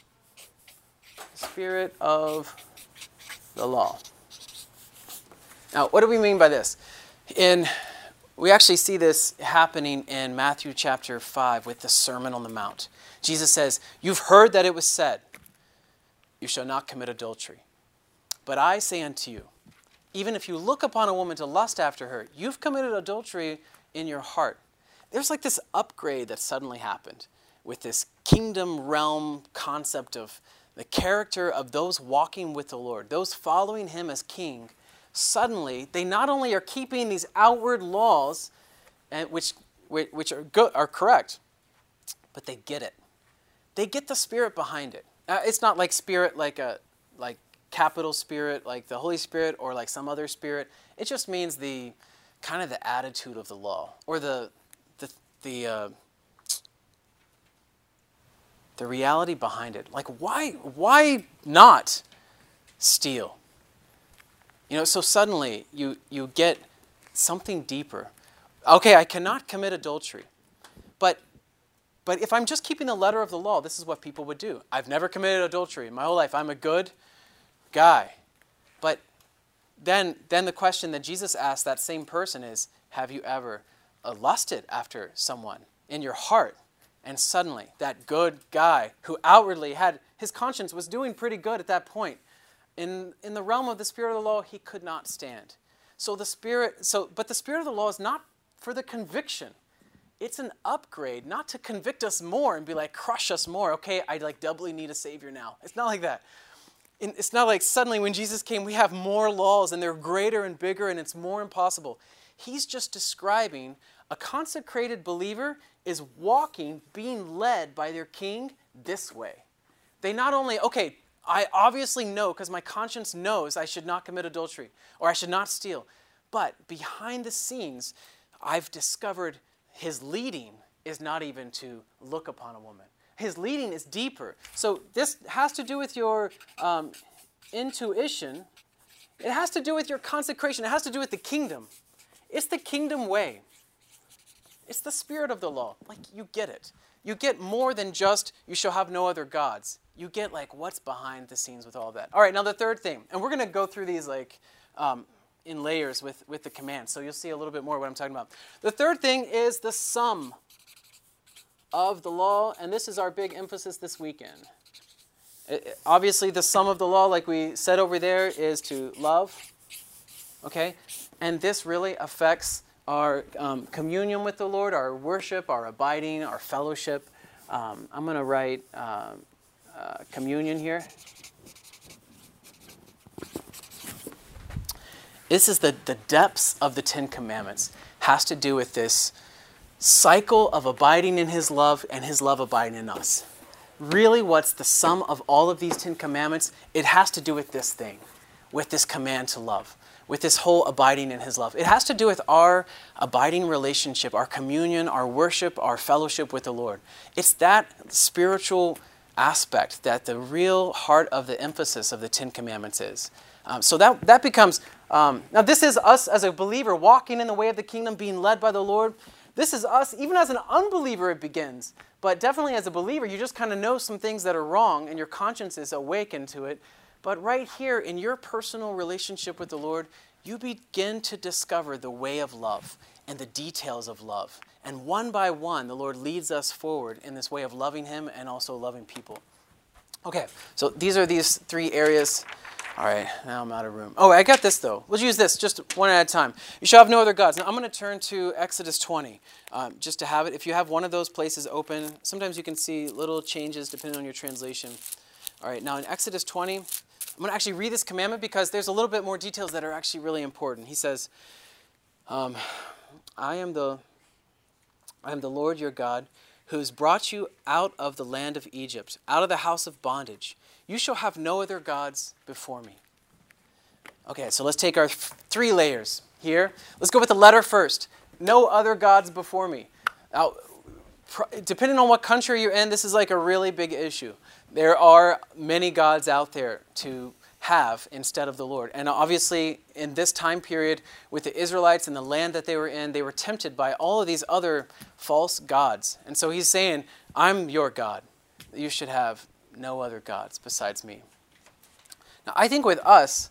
Spirit of the law. Now, what do we mean by this? We actually see this happening in Matthew chapter 5 with the Sermon on the Mount. Jesus says, "You've heard that it was said, 'You shall not commit adultery.' But I say unto you, even if you look upon a woman to lust after her, you've committed adultery in your heart." There's like this upgrade that suddenly happened with this kingdom realm concept of the character of those walking with the Lord, those following him as king. suddenly they not only are keeping these outward laws, which are good, are correct, but they get it. They get the Spirit behind it. It's not like Spirit like capital Spirit, like the Holy Spirit, or like some other spirit. It just means the kind of the attitude of the law, or the reality behind it. Like, why not steal? So suddenly you get something deeper. Okay, I cannot commit adultery. But if I'm just keeping the letter of the law, this is what people would do. I've never committed adultery in my whole life. I'm a good guy. But then the question that Jesus asked that same person is, have you ever lusted after someone in your heart? And suddenly, that good guy who outwardly had, his conscience was doing pretty good at that point, in the realm of the Spirit of the law, he could not stand. But the Spirit of the law is not for the conviction. It's an upgrade, not to convict us more and be like, crush us more. Okay, I doubly need a Savior now. It's not like that. It's not like suddenly when Jesus came, we have more laws and they're greater and bigger and it's more impossible. He's just describing a consecrated believer is walking, being led by their King this way. They not only, okay, I obviously know because my conscience knows I should not commit adultery or I should not steal. But behind the scenes, I've discovered his leading is not even to look upon a woman. His leading is deeper. So this has to do with your intuition. It has to do with your consecration. It has to do with the kingdom. It's the kingdom way. It's the spirit of the law. Like, you get it. You get more than just, you shall have no other gods. You get, what's behind the scenes with all that. All right, now the third thing. And we're going to go through these, in layers with the commands. So you'll see a little bit more what I'm talking about. The third thing is the sum of the law. And this is our big emphasis this weekend. Obviously, the sum of the law, like we said over there, is to love. Okay? And this really affects our communion with the Lord, our worship, our abiding, our fellowship. I'm going to write communion here. This is the depths of the Ten Commandments. Has to do with this cycle of abiding in His love and His love abiding in us. Really, what's the sum of all of these 10 commandments? It has to do with this thing, with this command to love, with this whole abiding in His love. It has to do with our abiding relationship, our communion, our worship, our fellowship with the Lord. It's that spiritual aspect that the real heart of the emphasis of the 10 commandments is. So that becomes, now this is us as a believer walking in the way of the kingdom, being led by the Lord. This is us, even as an unbeliever it begins. But definitely as a believer, you just kind of know some things that are wrong and your conscience is awakened to it. But right here in your personal relationship with the Lord, you begin to discover the way of love and the details of love. And one by one, the Lord leads us forward in this way of loving Him and also loving people. Okay, so these are these 3 areas. All right, now I'm out of room. Oh, I got this though. Let's use this just one at a time. You shall have no other gods. Now I'm going to turn to Exodus 20 just to have it. If you have one of those places open, sometimes you can see little changes depending on your translation. All right, now in Exodus 20, I'm going to actually read this commandment because there's a little bit more details that are actually really important. He says, I am the Lord your God, who has brought you out of the land of Egypt, out of the house of bondage. You shall have no other gods before me. Okay, so let's take our 3 layers here. Let's go with the letter first. No other gods before me. Now, depending on what country you're in, this is like a really big issue. There are many gods out there to have instead of the Lord. And obviously, in this time period, with the Israelites and the land that they were tempted by all of these other false gods. And so He's saying, I'm your God. You should have no other gods besides me. Now, I think with us,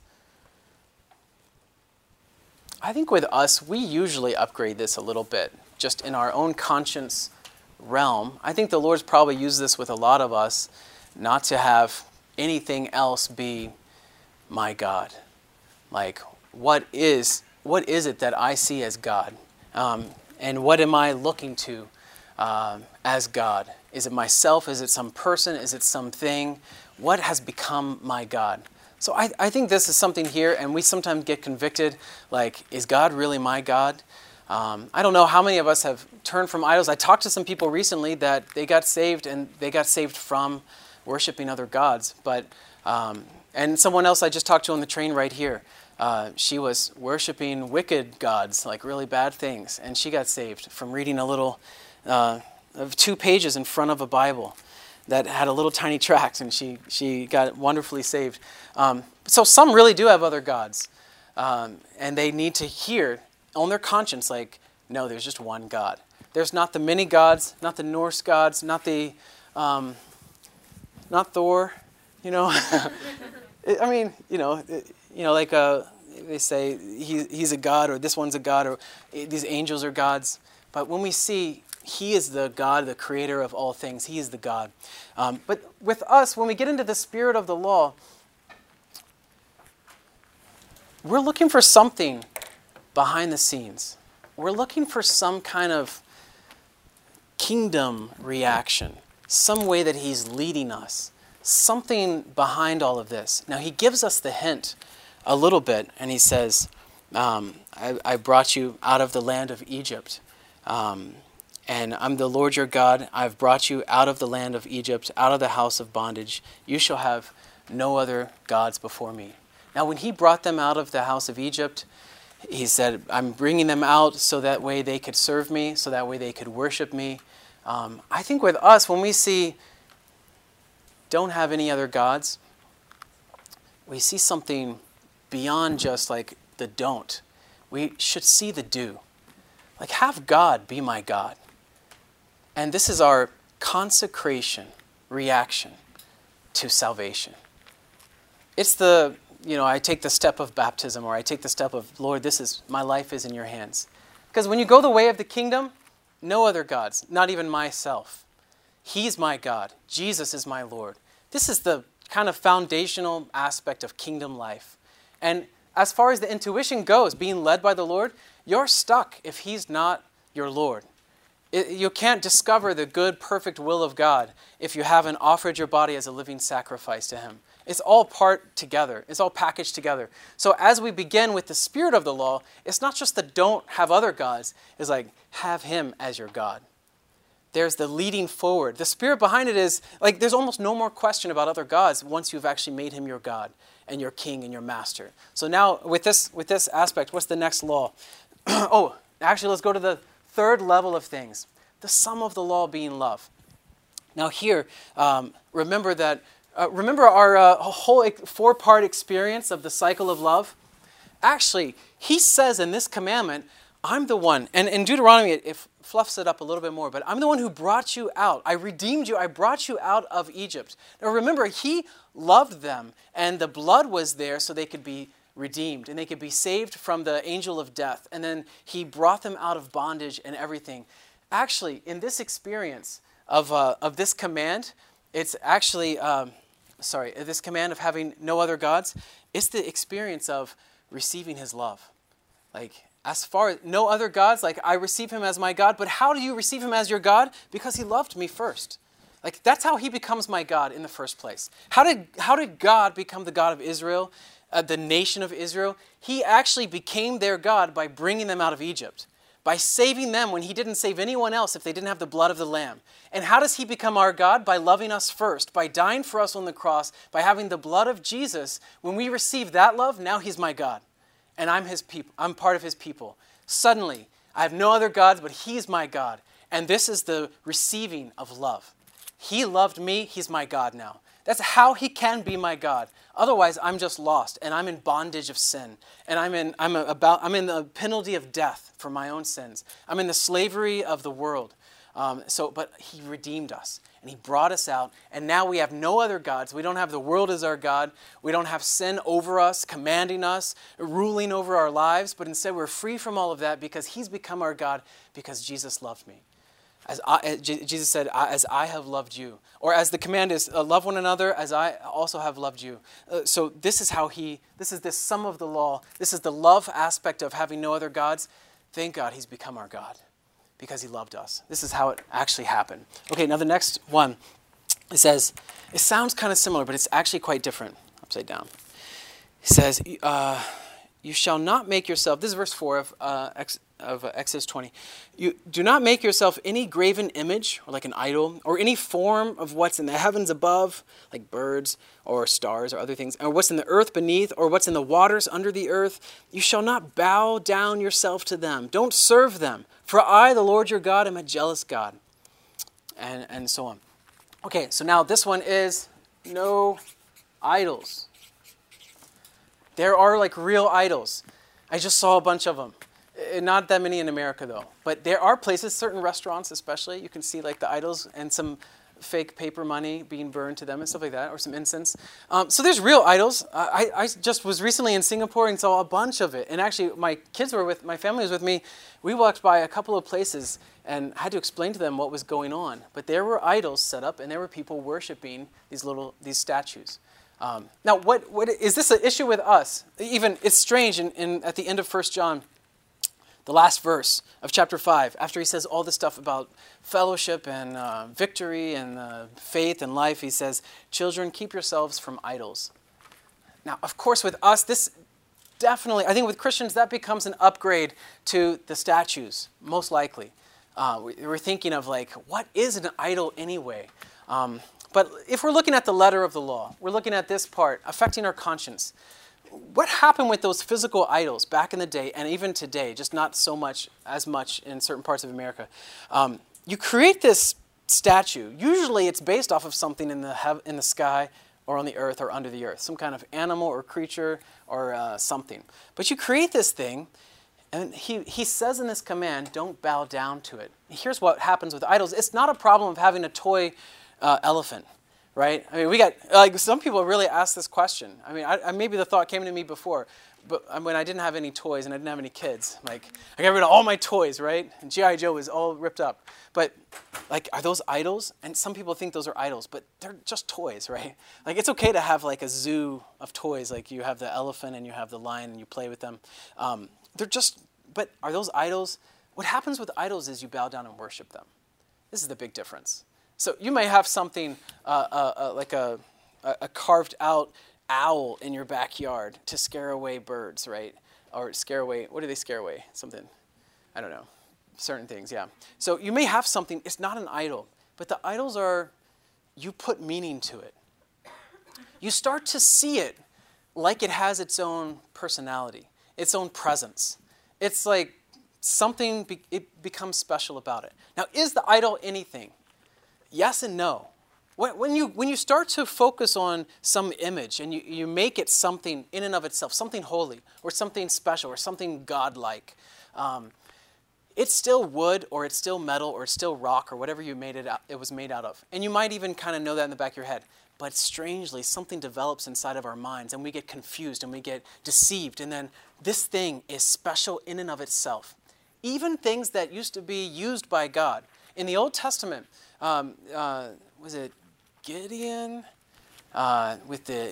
we usually upgrade this a little bit, just in our own conscience realm. I think the Lord's probably used this with a lot of us, not to have anything else be my God. Like, what is it that I see as God? And what am I looking to as God? Is it myself? Is it some person? Is it something? What has become my God? So I think this is something here, and we sometimes get convicted, like, is God really my God? I don't know how many of us have turned from idols. I talked to some people recently that they got saved, and they got saved from worshiping other gods. But and someone else I just talked to on the train right here, she was worshiping wicked gods, like really bad things, and she got saved from reading a little of 2 pages in front of a Bible that had a little tiny tract, and she got wonderfully saved. So some really do have other gods, and they need to hear on their conscience, like, no, there's just one God. There's not the many gods, not the Norse gods, not the, not Thor, you know. I mean, like they say he's a god, or this one's a god, or these angels are gods. But when we see he is the God, the creator of all things, he is the God. But with us, when we get into the spirit of the law, we're looking for something behind the scenes. We're looking for some kind of kingdom reaction, some way that he's leading us, something behind all of this. Now, he gives us the hint a little bit, and he says, I brought you out of the land of Egypt, and I'm the Lord your God. I've brought you out of the land of Egypt, out of the house of bondage. You shall have no other gods before me. Now, when he brought them out of the house of Egypt, he said, I'm bringing them out so that way they could serve me, so that way they could worship me. I think with us, when we see don't have any other gods, we see something beyond just like the don't. We should see the do. Like, have God be my God. And this is our consecration reaction to salvation. It's the, I take the step of baptism, or I take the step of, Lord, my life is in your hands. Because when you go the way of the kingdom, no other gods, not even myself. He's my God. Jesus is my Lord. This is the kind of foundational aspect of kingdom life. And as far as the intuition goes, being led by the Lord, you're stuck if he's not your Lord. You can't discover the good, perfect will of God if you haven't offered your body as a living sacrifice to him. It's all part together. It's all packaged together. So as we begin with the spirit of the law, it's not just the don't have other gods. It's like, have him as your God. There's the leading forward. The spirit behind it is, like, there's almost no more question about other gods once you've actually made him your God and your king and your master. So now, with this aspect, what's the next law? Actually, let's go to the third level of things. The sum of the law being love. Now here, remember our whole 4-part experience of the cycle of love? Actually, he says in this commandment, I'm the one, and in Deuteronomy it fluffs it up a little bit more, but I'm the one who brought you out. I redeemed you. I brought you out of Egypt. Now remember, he loved them, and the blood was there so they could be redeemed, and they could be saved from the angel of death. And then he brought them out of bondage and everything. Actually, in this experience of this command, it's actually, this command of having no other gods, it's the experience of receiving his love. Like, as far as no other gods, like, I receive him as my God, but how do you receive him as your God? Because he loved me first. Like, that's how he becomes my God in the first place. How did God become the God of Israel? The nation of Israel? He actually became their God by bringing them out of Egypt, by saving them when he didn't save anyone else if they didn't have the blood of the Lamb. And how does he become our God? By loving us first, by dying for us on the cross, by having the blood of Jesus. When we receive that love, now he's my God, and I'm his people. I'm part of his people. Suddenly, I have no other gods, but he's my God. And this is the receiving of love. He loved me, he's my God now. That's how he can be my God. Otherwise, I'm just lost, and I'm in bondage of sin, and I'm in the penalty of death for my own sins. I'm in the slavery of the world. But he redeemed us, and he brought us out, and now we have no other gods. We don't have the world as our God. We don't have sin over us, commanding us, ruling over our lives, but instead we're free from all of that because he's become our God because Jesus loved me. Jesus said, as I have loved you. Or as the command is, love one another as I also have loved you. So this is the sum of the law. This is the love aspect of having no other gods. Thank God he's become our God because he loved us. This is how it actually happened. Okay, now the next one, it says, it sounds kind of similar, but it's actually quite different. Upside down. He says, you shall not make yourself, this is verse 4 of Exodus 20. You do not make yourself any graven image, or like an idol, or any form of what's in the heavens above, like birds or stars or other things, or what's in the earth beneath, or what's in the waters under the earth. You shall not bow down yourself to them. Don't serve them. For I, the Lord your God, am a jealous God. And so on. Okay, so now this one is no idols. There are like real idols. I just saw a bunch of them. Not that many in America though. But there are places, certain restaurants especially, you can see like the idols and some fake paper money being burned to them and stuff like that, or some incense. So there's real idols. I just was recently in Singapore and saw a bunch of it. And actually my family was with me. We walked by a couple of places and had to explain to them what was going on. But there were idols set up and there were people worshiping these statues. Now, what is this an issue with us? Even it's strange at the end of 1 John, the last verse of chapter 5, after he says all this stuff about fellowship and victory and faith and life, he says, "Children, keep yourselves from idols." Now, of course, with us, this definitely, I think with Christians, that becomes an upgrade to the statues, most likely. We're thinking of like, what is an idol anyway? But if we're looking at the letter of the law, we're looking at this part, affecting our conscience. What happened with those physical idols back in the day, and even today, just not as much in certain parts of America? You create this statue. Usually it's based off of something in the sky or on the earth or under the earth, some kind of animal or creature or something. But you create this thing, and he says in this command, don't bow down to it. Here's what happens with idols. It's not a problem of having a toy elephant, right? I mean, we got, like, some people really ask this question. I mean, maybe the thought came to me before, but when I didn't have any toys and I didn't have any kids, like, I got rid of all my toys, right? And G.I. Joe was all ripped up. But, like, are those idols? And some people think those are idols, but they're just toys, right? Like, it's okay to have, like, a zoo of toys, like you have the elephant and you have the lion and you play with them. But are those idols? What happens with idols is you bow down and worship them. This is the big difference. So you may have something like a carved out owl in your backyard to scare away birds, right? Or scare away, what do they scare away? Something, I don't know, certain things, yeah. So you may have something, it's not an idol, but the idols are, you put meaning to it. You start to see it like it has its own personality, its own presence. It's like something, it becomes special about it. Now, is the idol anything? Yes and no. When you start to focus on some image and you make it something in and of itself, something holy or something special or something godlike, it's still wood or it's still metal or it's still rock or whatever it was made out of. And you might even kind of know that in the back of your head. But strangely, something develops inside of our minds and we get confused and we get deceived. And then this thing is special in and of itself. Even things that used to be used by God. In the Old Testament, was it Gideon with the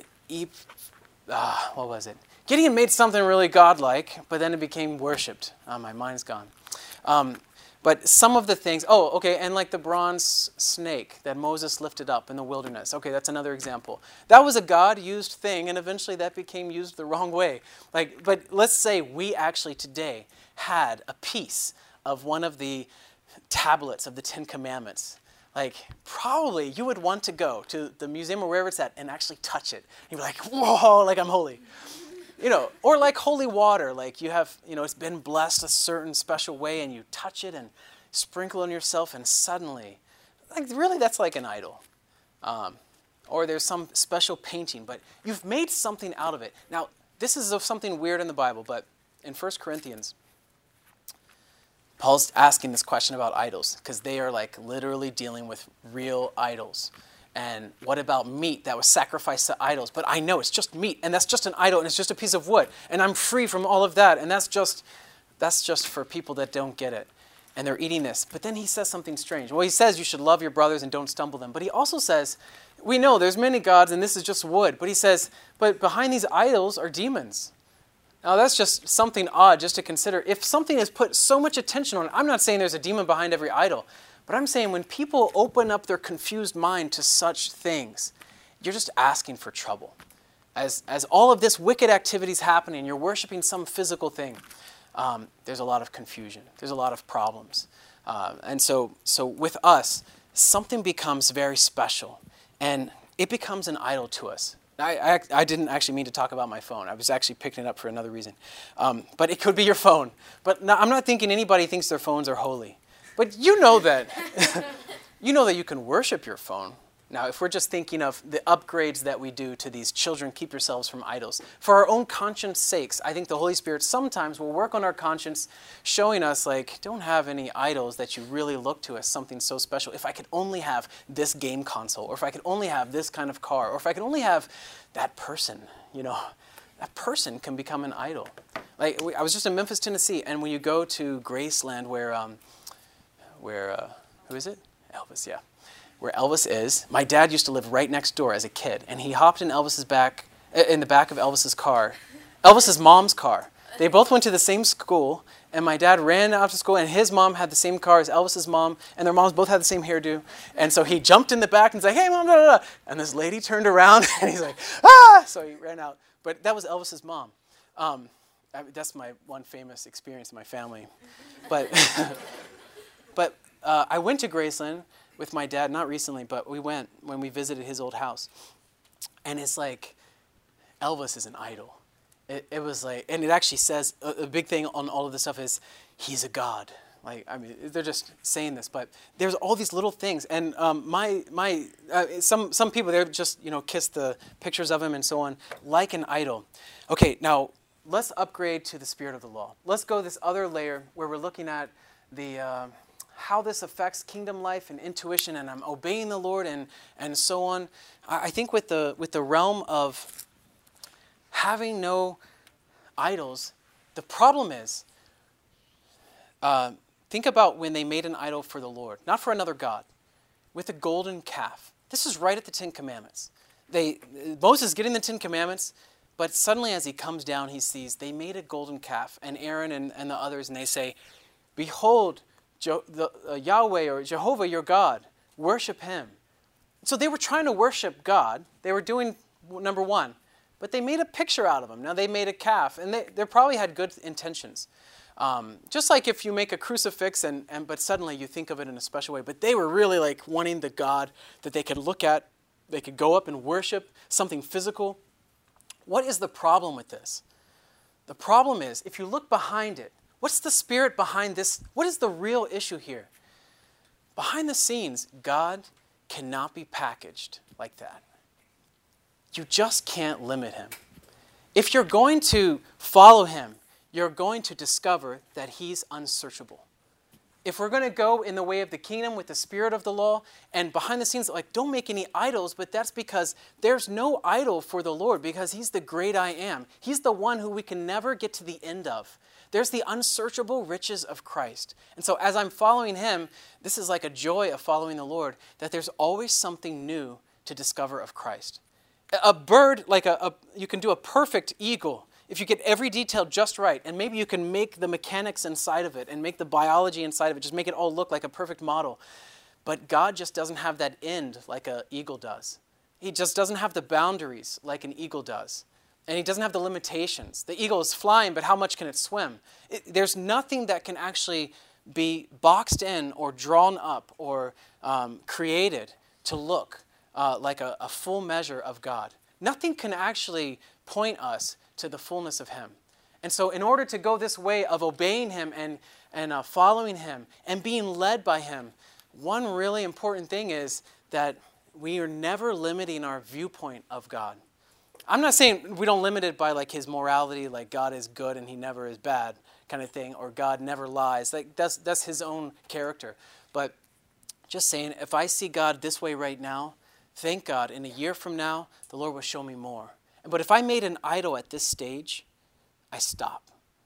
what was it? Gideon made something really godlike, but then it became worshipped. My mind's gone. But some of the things, and like the bronze snake that Moses lifted up in the wilderness. Okay, that's another example. That was a God-used thing, and eventually that became used the wrong way. But let's say we actually today had a piece of one of the tablets of the Ten Commandments. Like, probably you would want to go to the museum or wherever it's at and actually touch it. You'd be like, whoa, like I'm holy. Or like holy water, like you have, it's been blessed a certain special way and you touch it and sprinkle on yourself and suddenly, like really that's like an idol. Or there's some special painting, but you've made something out of it. Now, this is something weird in the Bible, but in 1 Corinthians, Paul's asking this question about idols because they are like literally dealing with real idols. And what about meat that was sacrificed to idols? But I know it's just meat, and that's just an idol, and it's just a piece of wood, and I'm free from all of that, and that's just for people that don't get it, and they're eating this. But then he says something strange. Well, he says you should love your brothers and don't stumble them. But he also says, we know there's many gods, and this is just wood. But he says, but behind these idols are demons. Now, that's just something odd just to consider. If something has put so much attention on it, I'm not saying there's a demon behind every idol, but I'm saying when people open up their confused mind to such things, you're just asking for trouble. as all of this wicked activity is happening, you're worshiping some physical thing, there's a lot of confusion. There's a lot of problems. And so with us, something becomes very special, and it becomes an idol to us. I didn't actually mean to talk about my phone. I was actually picking it up for another reason. But it could be your phone. But no, I'm not thinking anybody thinks their phones are holy. But you know that. You know that you can worship your phone. Now, if we're just thinking of the upgrades that we do to these children, keep yourselves from idols. For our own conscience sakes, I think the Holy Spirit sometimes will work on our conscience, showing us, like, don't have any idols that you really look to as something so special. If I could only have this game console, or if I could only have this kind of car, or if I could only have that person, that person can become an idol. Like, I was just in Memphis, Tennessee, and when you go to Graceland, where who is it? Elvis, yeah. Where Elvis is. My dad used to live right next door as a kid, and he hopped in the back of Elvis's car, Elvis's mom's car. They both went to the same school, and my dad ran out to school, and his mom had the same car as Elvis's mom, and their moms both had the same hairdo. And so he jumped in the back and said, "Hey, Mom, da, da, da." And this lady turned around, and he's like, "Ah!" So he ran out. But that was Elvis's mom. That's my one famous experience in my family. But, I went to Graceland with my dad, not recently, but we went when we visited his old house. And it's like, Elvis is an idol. It was like, and it actually says, a big thing on all of this stuff is, he's a god. Like, I mean, they're just saying this, but there's all these little things. And some people, they're just, kiss the pictures of him and so on, like an idol. Okay, now, let's upgrade to the spirit of the law. Let's go this other layer where we're looking at the how this affects kingdom life and intuition, and I'm obeying the Lord and so on. I think with the realm of having no idols, the problem is, think about when they made an idol for the Lord, not for another god, with a golden calf. This is right at the Ten Commandments. Moses is getting the Ten Commandments, but suddenly as he comes down, he sees they made a golden calf, and Aaron and the others, and they say, "Behold, Yahweh or Jehovah your God, worship him." So they were trying to worship God. They were doing number one, but they made a picture out of him. Now they made a calf, and they probably had good intentions. Just like if you make a crucifix, but suddenly you think of it in a special way. But they were really like wanting the God that they could look at, they could go up and worship, something physical. What is the problem with this? The problem is, if you look behind it, what's the spirit behind this? What is the real issue here? Behind the scenes, God cannot be packaged like that. You just can't limit him. If you're going to follow him, you're going to discover that he's unsearchable. If we're going to go in the way of the kingdom with the spirit of the law, and behind the scenes, like, don't make any idols, but that's because there's no idol for the Lord, because he's the great I am. He's the one who we can never get to the end of. There's the unsearchable riches of Christ. And so as I'm following him, this is like a joy of following the Lord, that there's always something new to discover of Christ. A bird, like you can do a perfect eagle if you get every detail just right, and maybe you can make the mechanics inside of it and make the biology inside of it, just make it all look like a perfect model. But God just doesn't have that end like an eagle does. He just doesn't have the boundaries like an eagle does. And he doesn't have the limitations. The eagle is flying, but how much can it swim? There's nothing that can actually be boxed in or drawn up or created to look like a full measure of God. Nothing can actually point us to the fullness of him. And so in order to go this way of obeying him and following him and being led by him, one really important thing is that we are never limiting our viewpoint of God. I'm not saying we don't limit it by like his morality, like God is good and he never is bad kind of thing, or God never lies. Like that's his own character. But just saying, if I see God this way right now, thank God, in a year from now, the Lord will show me more. But if I made an idol at this stage, I stop.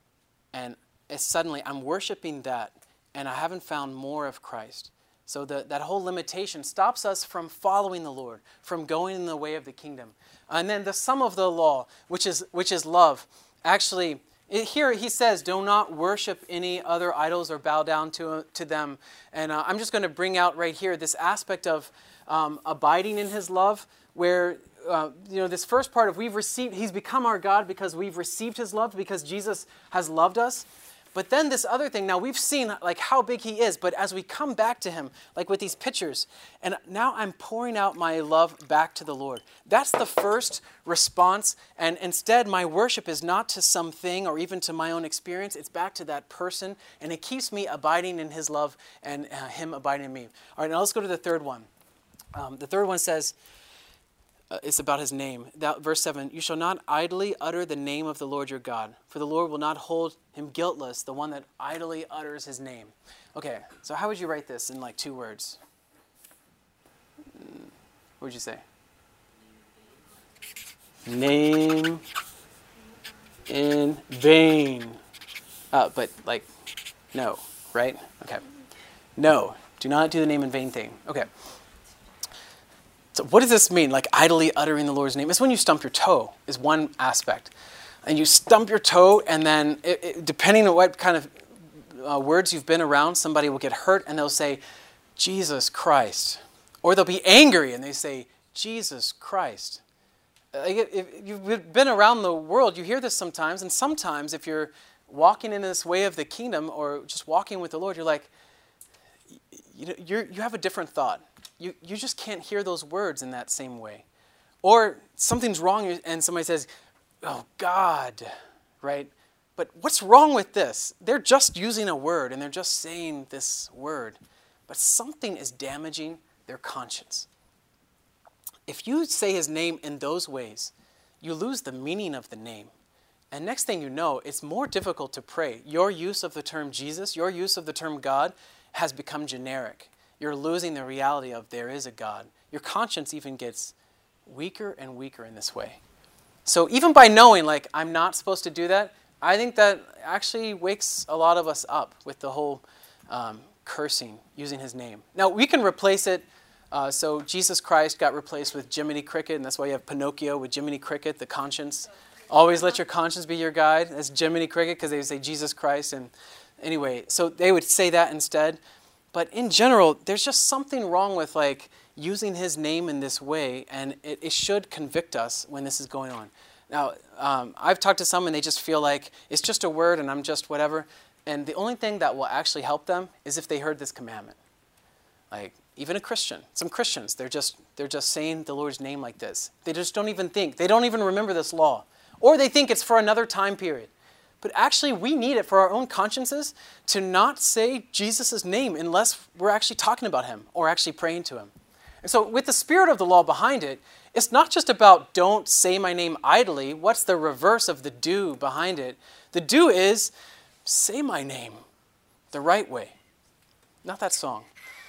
And suddenly I'm worshiping that, and I haven't found more of Christ. So that whole limitation stops us from following the Lord, from going in the way of the kingdom. And then the sum of the law, which is love. Actually, here he says, do not worship any other idols or bow down to them. And I'm just going to bring out right here this aspect of abiding in his love, where this first part of he's become our God because we've received his love, because Jesus has loved us. But then this other thing, now we've seen like how big he is, but as we come back to him, like with these pictures, and now I'm pouring out my love back to the Lord. That's the first response, and instead my worship is not to something or even to my own experience, it's back to that person, and it keeps me abiding in his love and him abiding in me. All right, now let's go to the third one. The third one says, it's about his name. Verse 7, you shall not idly utter the name of the Lord your God, for the Lord will not hold him guiltless, the one that idly utters his name. Okay, so how would you write this in like 2 words? What would you say? Name in vain. But like, no, right? Okay. No, do not do the name in vain thing. Okay. So what does this mean, like idly uttering the Lord's name? It's when you stump your toe is one aspect. And you stump your toe, and then depending on what kind of words you've been around, somebody will get hurt and they'll say, Jesus Christ. Or they'll be angry and they say, Jesus Christ. If you've been around the world, you hear this sometimes. And sometimes if you're walking in this way of the kingdom or just walking with the Lord, you're like, you have a different thought. You just can't hear those words in that same way. Or something's wrong and somebody says, oh, God, right? But what's wrong with this? They're just using a word and they're just saying this word. But something is damaging their conscience. If you say his name in those ways, you lose the meaning of the name. And next thing you know, it's more difficult to pray. Your use of the term Jesus, your use of the term God has become generic. You're losing the reality of there is a God. Your conscience even gets weaker and weaker in this way. So even by knowing, like, I'm not supposed to do that, I think that actually wakes a lot of us up with the whole cursing, using his name. Now, we can replace it. So Jesus Christ got replaced with Jiminy Cricket, and that's why you have Pinocchio with Jiminy Cricket, the conscience. Always let your conscience be your guide. That's Jiminy Cricket because they would say Jesus Christ. And anyway, so they would say that instead. But in general, there's just something wrong with like using his name in this way, and it should convict us when this is going on. Now, I've talked to some and they just feel like it's just a word and I'm just whatever. And the only thing that will actually help them is if they heard this commandment. Like even a Christian, some Christians, they're just saying the Lord's name like this. They just don't even think. They don't even remember this law. Or they think it's for another time period. But actually, we need it for our own consciences to not say Jesus' name unless we're actually talking about him or actually praying to him. And so with the spirit of the law behind it, it's not just about don't say my name idly. What's the reverse of the do behind it? The do is say my name the right way. Not that song.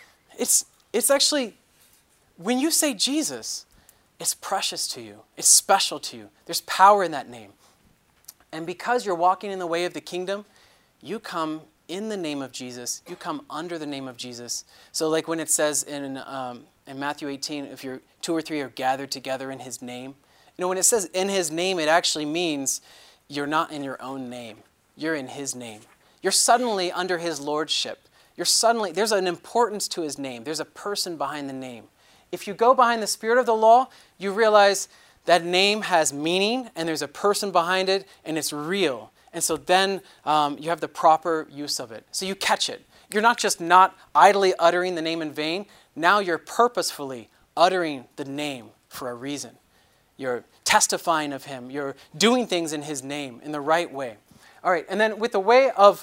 It's actually, when you say Jesus, it's precious to you. It's special to you. There's power in that name. And because you're walking in the way of the kingdom, you come in the name of Jesus. You come under the name of Jesus. So like when it says in Matthew 18, if you're 2 or 3 are gathered together in his name. When it says in his name, it actually means you're not in your own name. You're in his name. You're suddenly under his lordship. There's an importance to his name. There's a person behind the name. If you go behind the spirit of the law, you realize that name has meaning, and there's a person behind it, and it's real. And so then you have the proper use of it. So you catch it. You're not just not idly uttering the name in vain. Now you're purposefully uttering the name for a reason. You're testifying of him. You're doing things in his name in the right way. All right, and then with the way of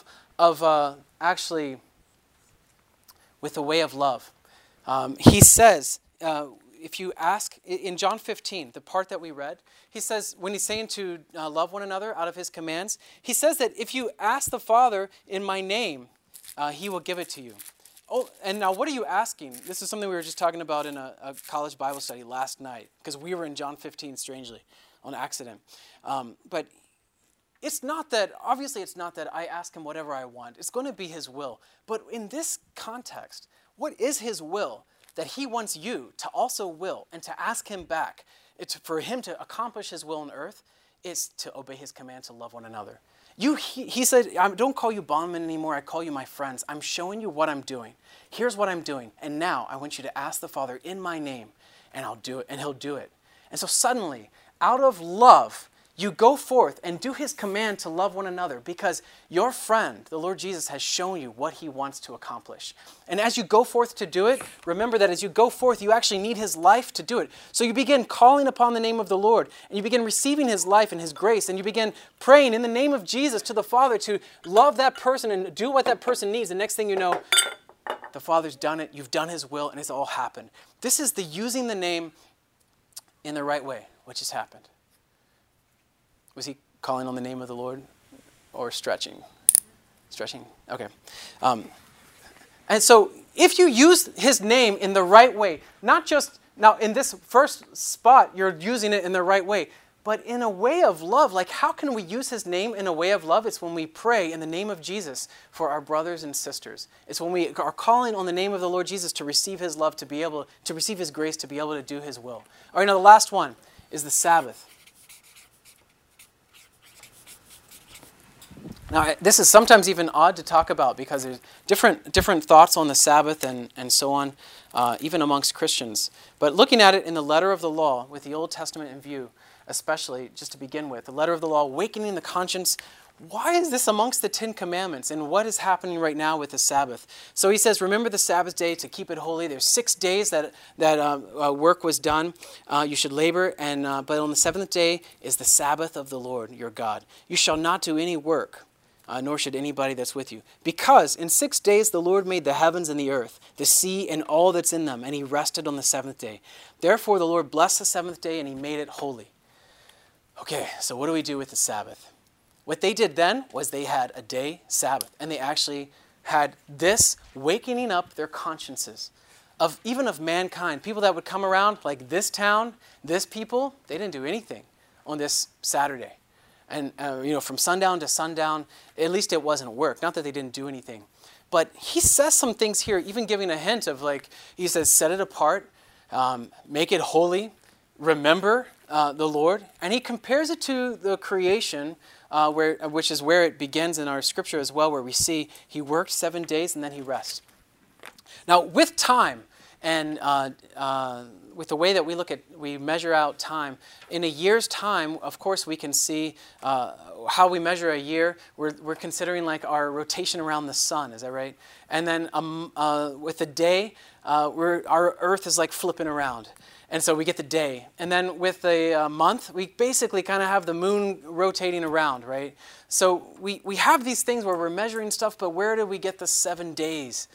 love, he says, if you ask, in John 15, the part that we read, he says, when he's saying to love one another out of his commands, he says that if you ask the Father in my name, he will give it to you. Oh, and now what are you asking? This is something we were just talking about in a college Bible study last night, because we were in John 15, strangely, on accident. But it's not that I ask him whatever I want. It's going to be his will. But in this context, what is his will? That he wants you to also will and to ask him back. For him to accomplish his will on earth is to obey his command to love one another. He said, I don't call you bondmen anymore, I call you my friends. I'm showing you what I'm doing. Here's what I'm doing. And now I want you to ask the Father in my name, and I'll do it, and he'll do it. And so suddenly, out of love, you go forth and do his command to love one another because your friend, the Lord Jesus, has shown you what he wants to accomplish. And as you go forth to do it, remember that as you go forth, you actually need his life to do it. So you begin calling upon the name of the Lord, and you begin receiving his life and his grace, and you begin praying in the name of Jesus to the Father to love that person and do what that person needs. The next thing you know, the Father's done it, you've done his will, and it's all happened. This is the using the name in the right way, which has happened. Was he calling on the name of the Lord or stretching? Stretching? Okay. And so if you use his name in the right way, not just, now in this first spot, you're using it in the right way, but in a way of love. Like, how can we use his name in a way of love? It's when we pray in the name of Jesus for our brothers and sisters. It's when we are calling on the name of the Lord Jesus to receive his love, to be able to receive his grace, to be able to do his will. All right, now the last one is the Sabbath. Now, this is sometimes even odd to talk about because there's different thoughts on the Sabbath and so on, even amongst Christians. But looking at it in the letter of the law, with the Old Testament in view, especially, just to begin with, the letter of the law, awakening the conscience, why is this amongst the 10 Commandments? And what is happening right now with the Sabbath? So he says, remember the Sabbath day to keep it holy. There's 6 days that work was done. You should labor, but on the 7th day is the Sabbath of the Lord your God. You shall not do any work. Nor should anybody that's with you. Because in 6 days the Lord made the heavens and the earth, the sea and all that's in them, and he rested on the 7th day. Therefore the Lord blessed the 7th day, and he made it holy. Okay, so what do we do with the Sabbath? What they did then was they had a day Sabbath, and they actually had this wakening up their consciences, even of mankind. People that would come around, like this town, this people, they didn't do anything on this Saturday. And, from sundown to sundown, at least it wasn't work. Not that they didn't do anything. But he says some things here, even giving a hint of he says, set it apart, make it holy, remember the Lord. And he compares it to the creation, which is where it begins in our scripture as well, where we see he worked 7 days and then he rests. Now, with time and with the way that we measure out time, in a year's time, of course, we can see how we measure a year. We're considering like our rotation around the sun, is that right? And then with a day, our Earth is like flipping around. And so we get the day. And then with a month, we basically kind of have the moon rotating around, right? So we have these things where we're measuring stuff, but where do we get the 7 days?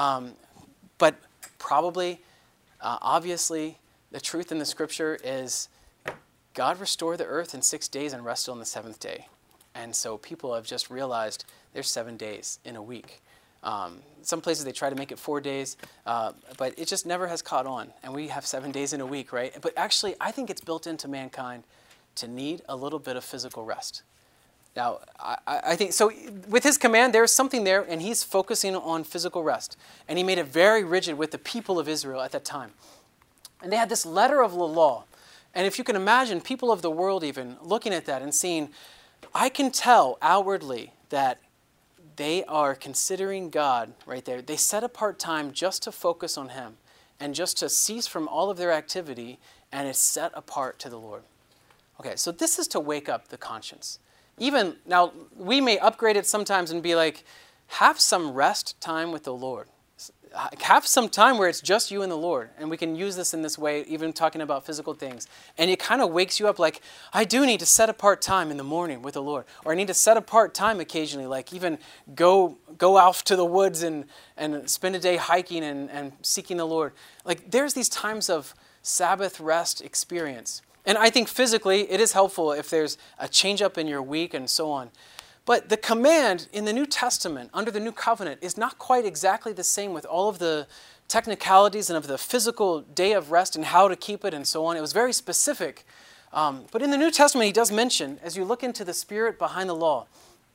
But probably, obviously, the truth in the scripture is God restored the earth in 6 days and rested on the 7th day. And so people have just realized there's 7 days in a week. Some places they try to make it 4 days, but it just never has caught on. And we have 7 days in a week, right? But actually, I think it's built into mankind to need a little bit of physical rest. Now, I think, so with his command, there's something there, and he's focusing on physical rest. And he made it very rigid with the people of Israel at that time. And they had this letter of the law. And if you can imagine, people of the world even looking at that and seeing, I can tell outwardly that they are considering God right there. They set apart time just to focus on him and just to cease from all of their activity, and it's set apart to the Lord. Okay, so this is to wake up the conscience. Even, now, we may upgrade it sometimes and be like, have some rest time with the Lord. Have some time where it's just you and the Lord. And we can use this in this way, even talking about physical things. And it kind of wakes you up like, I do need to set apart time in the morning with the Lord. Or I need to set apart time occasionally, like even go off to the woods and spend a day hiking and seeking the Lord. Like there's these times of Sabbath rest experience. And I think physically it is helpful if there's a change up in your week and so on. But the command in the New Testament, under the New Covenant, is not quite exactly the same with all of the technicalities and of the physical day of rest and how to keep it and so on. It was very specific. But in the New Testament, he does mention, as you look into the spirit behind the law,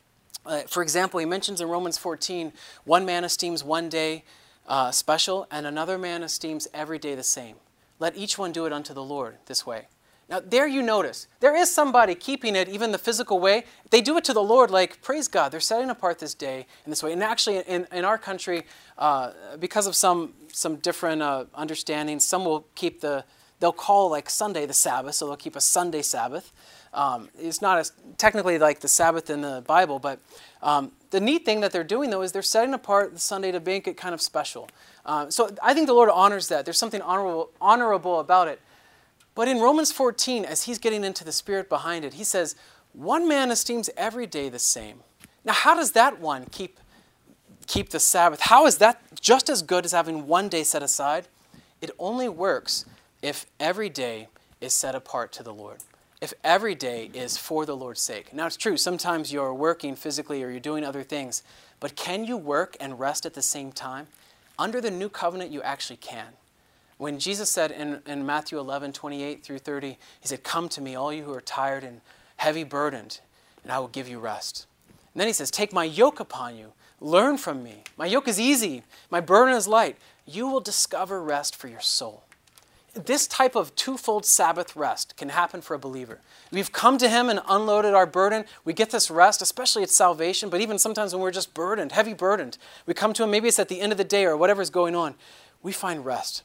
for example, he mentions in Romans 14, one man esteems one day special, and another man esteems every day the same. Let each one do it unto the Lord this way. Now, there you notice, there is somebody keeping it, even the physical way. They do it to the Lord, like, praise God, they're setting apart this day in this way. And actually, in our country, because of some different understandings, some will keep the they'll call like Sunday the Sabbath, so they'll keep a Sunday Sabbath. It's not as technically like the Sabbath in the Bible, but the neat thing that they're doing, though, is they're setting apart the Sunday to make it kind of special. So I think the Lord honors that. There's something honorable about it. But in Romans 14, as he's getting into the spirit behind it, he says, one man esteems every day the same. Now, how does that one keep the Sabbath? How is that just as good as having one day set aside? It only works if every day is set apart to the Lord. If every day is for the Lord's sake. Now, it's true, sometimes you're working physically or you're doing other things, but can you work and rest at the same time? Under the new covenant, you actually can. When Jesus said in Matthew 11, 28 through 30, he said, come to me, all you who are tired and heavy burdened, and I will give you rest. And then he says, take my yoke upon you. Learn from me. My yoke is easy. My burden is light. You will discover rest for your soul. This type of twofold Sabbath rest can happen for a believer. We've come to him and unloaded our burden. We get this rest, especially at salvation, but even sometimes when we're just burdened, heavy burdened. We come to him, maybe it's at the end of the day or whatever's going on. We find rest.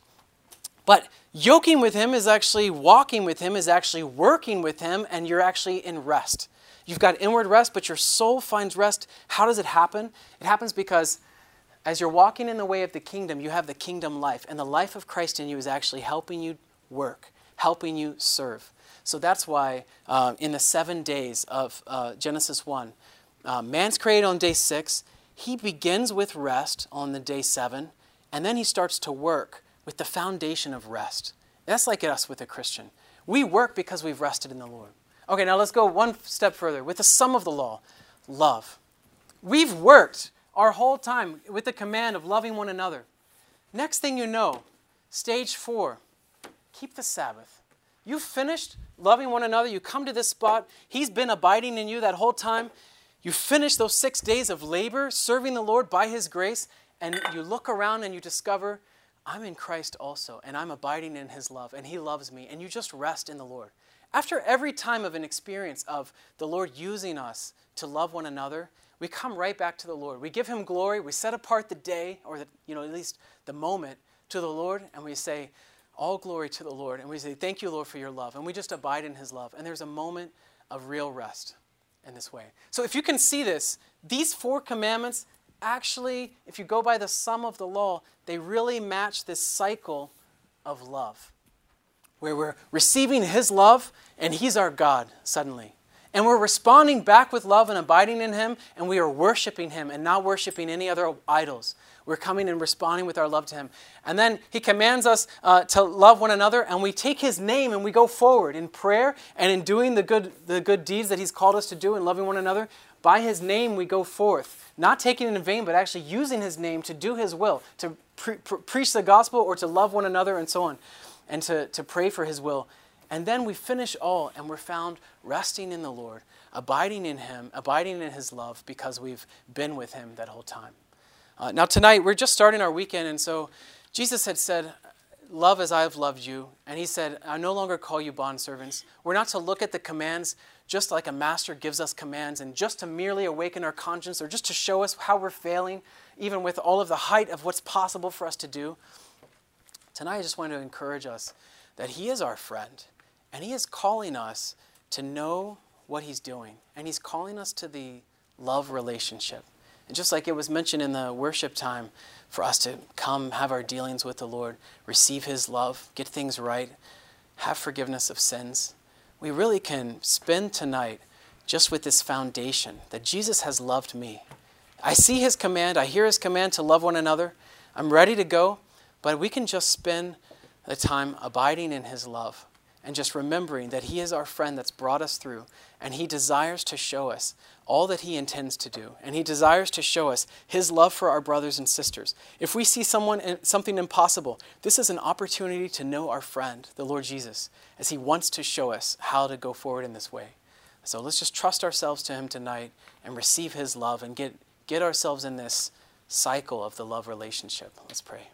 But yoking with him is actually walking with him, is actually working with him, and you're actually in rest. You've got inward rest, but your soul finds rest. How does it happen? It happens because as you're walking in the way of the kingdom, you have the kingdom life. And the life of Christ in you is actually helping you work, helping you serve. So that's why in the 7 days of Genesis 1, man's created on day 6. He begins with rest on the day 7. And then he starts to work with the foundation of rest. That's like us with a Christian. We work because we've rested in the Lord. Okay, now let's go one step further. With the sum of the law, love. We've worked our whole time with the command of loving one another. Next thing you know, stage 4, keep the Sabbath. You've finished loving one another. You come to this spot. He's been abiding in you that whole time. You finish those 6 days of labor, serving the Lord by his grace, and you look around and you discover, I'm in Christ also, and I'm abiding in his love, and he loves me, and you just rest in the Lord. After every time of an experience of the Lord using us to love one another, we come right back to the Lord. We give him glory. We set apart the day, or at least the moment, to the Lord, and we say, all glory to the Lord. And we say, thank you, Lord, for your love. And we just abide in his love. And there's a moment of real rest in this way. So if you can see this, these 4 commandments, actually, if you go by the sum of the law, they really match this cycle of love, where we're receiving his love, and he's our God suddenly. And we're responding back with love and abiding in him, and we are worshiping him and not worshiping any other idols. We're coming and responding with our love to him. And then he commands us to love one another, and we take his name and we go forward in prayer and in doing the good deeds that he's called us to do and loving one another. By his name we go forth, not taking it in vain, but actually using his name to do his will, to preach the gospel or to love one another and so on, and to pray for his will. And then we finish all, and we're found resting in the Lord, abiding in him, abiding in his love, because we've been with him that whole time. Now tonight, we're just starting our weekend, and so Jesus had said, love as I have loved you. And he said, I no longer call you bondservants. We're not to look at the commands just like a master gives us commands, and just to merely awaken our conscience, or just to show us how we're failing, even with all of the height of what's possible for us to do. Tonight, I just want to encourage us that he is our friend. And he is calling us to know what he's doing. And he's calling us to the love relationship. And just like it was mentioned in the worship time, for us to come, have our dealings with the Lord, receive his love, get things right, have forgiveness of sins. We really can spend tonight just with this foundation that Jesus has loved me. I see his command. I hear his command to love one another. I'm ready to go. But we can just spend the time abiding in his love. And just remembering that he is our friend that's brought us through. And he desires to show us all that he intends to do. And he desires to show us his love for our brothers and sisters. If we see something impossible, this is an opportunity to know our friend, the Lord Jesus, as he wants to show us how to go forward in this way. So let's just trust ourselves to him tonight and receive his love and get ourselves in this cycle of the love relationship. Let's pray.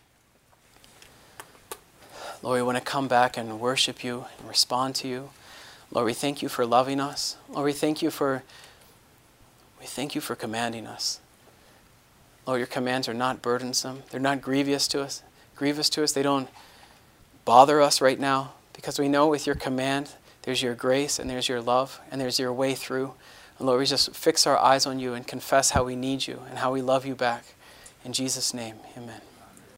Lord, we want to come back and worship you and respond to you. Lord, we thank you for loving us. Lord, we thank you for commanding us. Lord, your commands are not burdensome. They're not grievous to us. They don't bother us right now, because we know with your command, there's your grace and there's your love and there's your way through. And Lord, we just fix our eyes on you and confess how we need you and how we love you back. In Jesus' name, amen.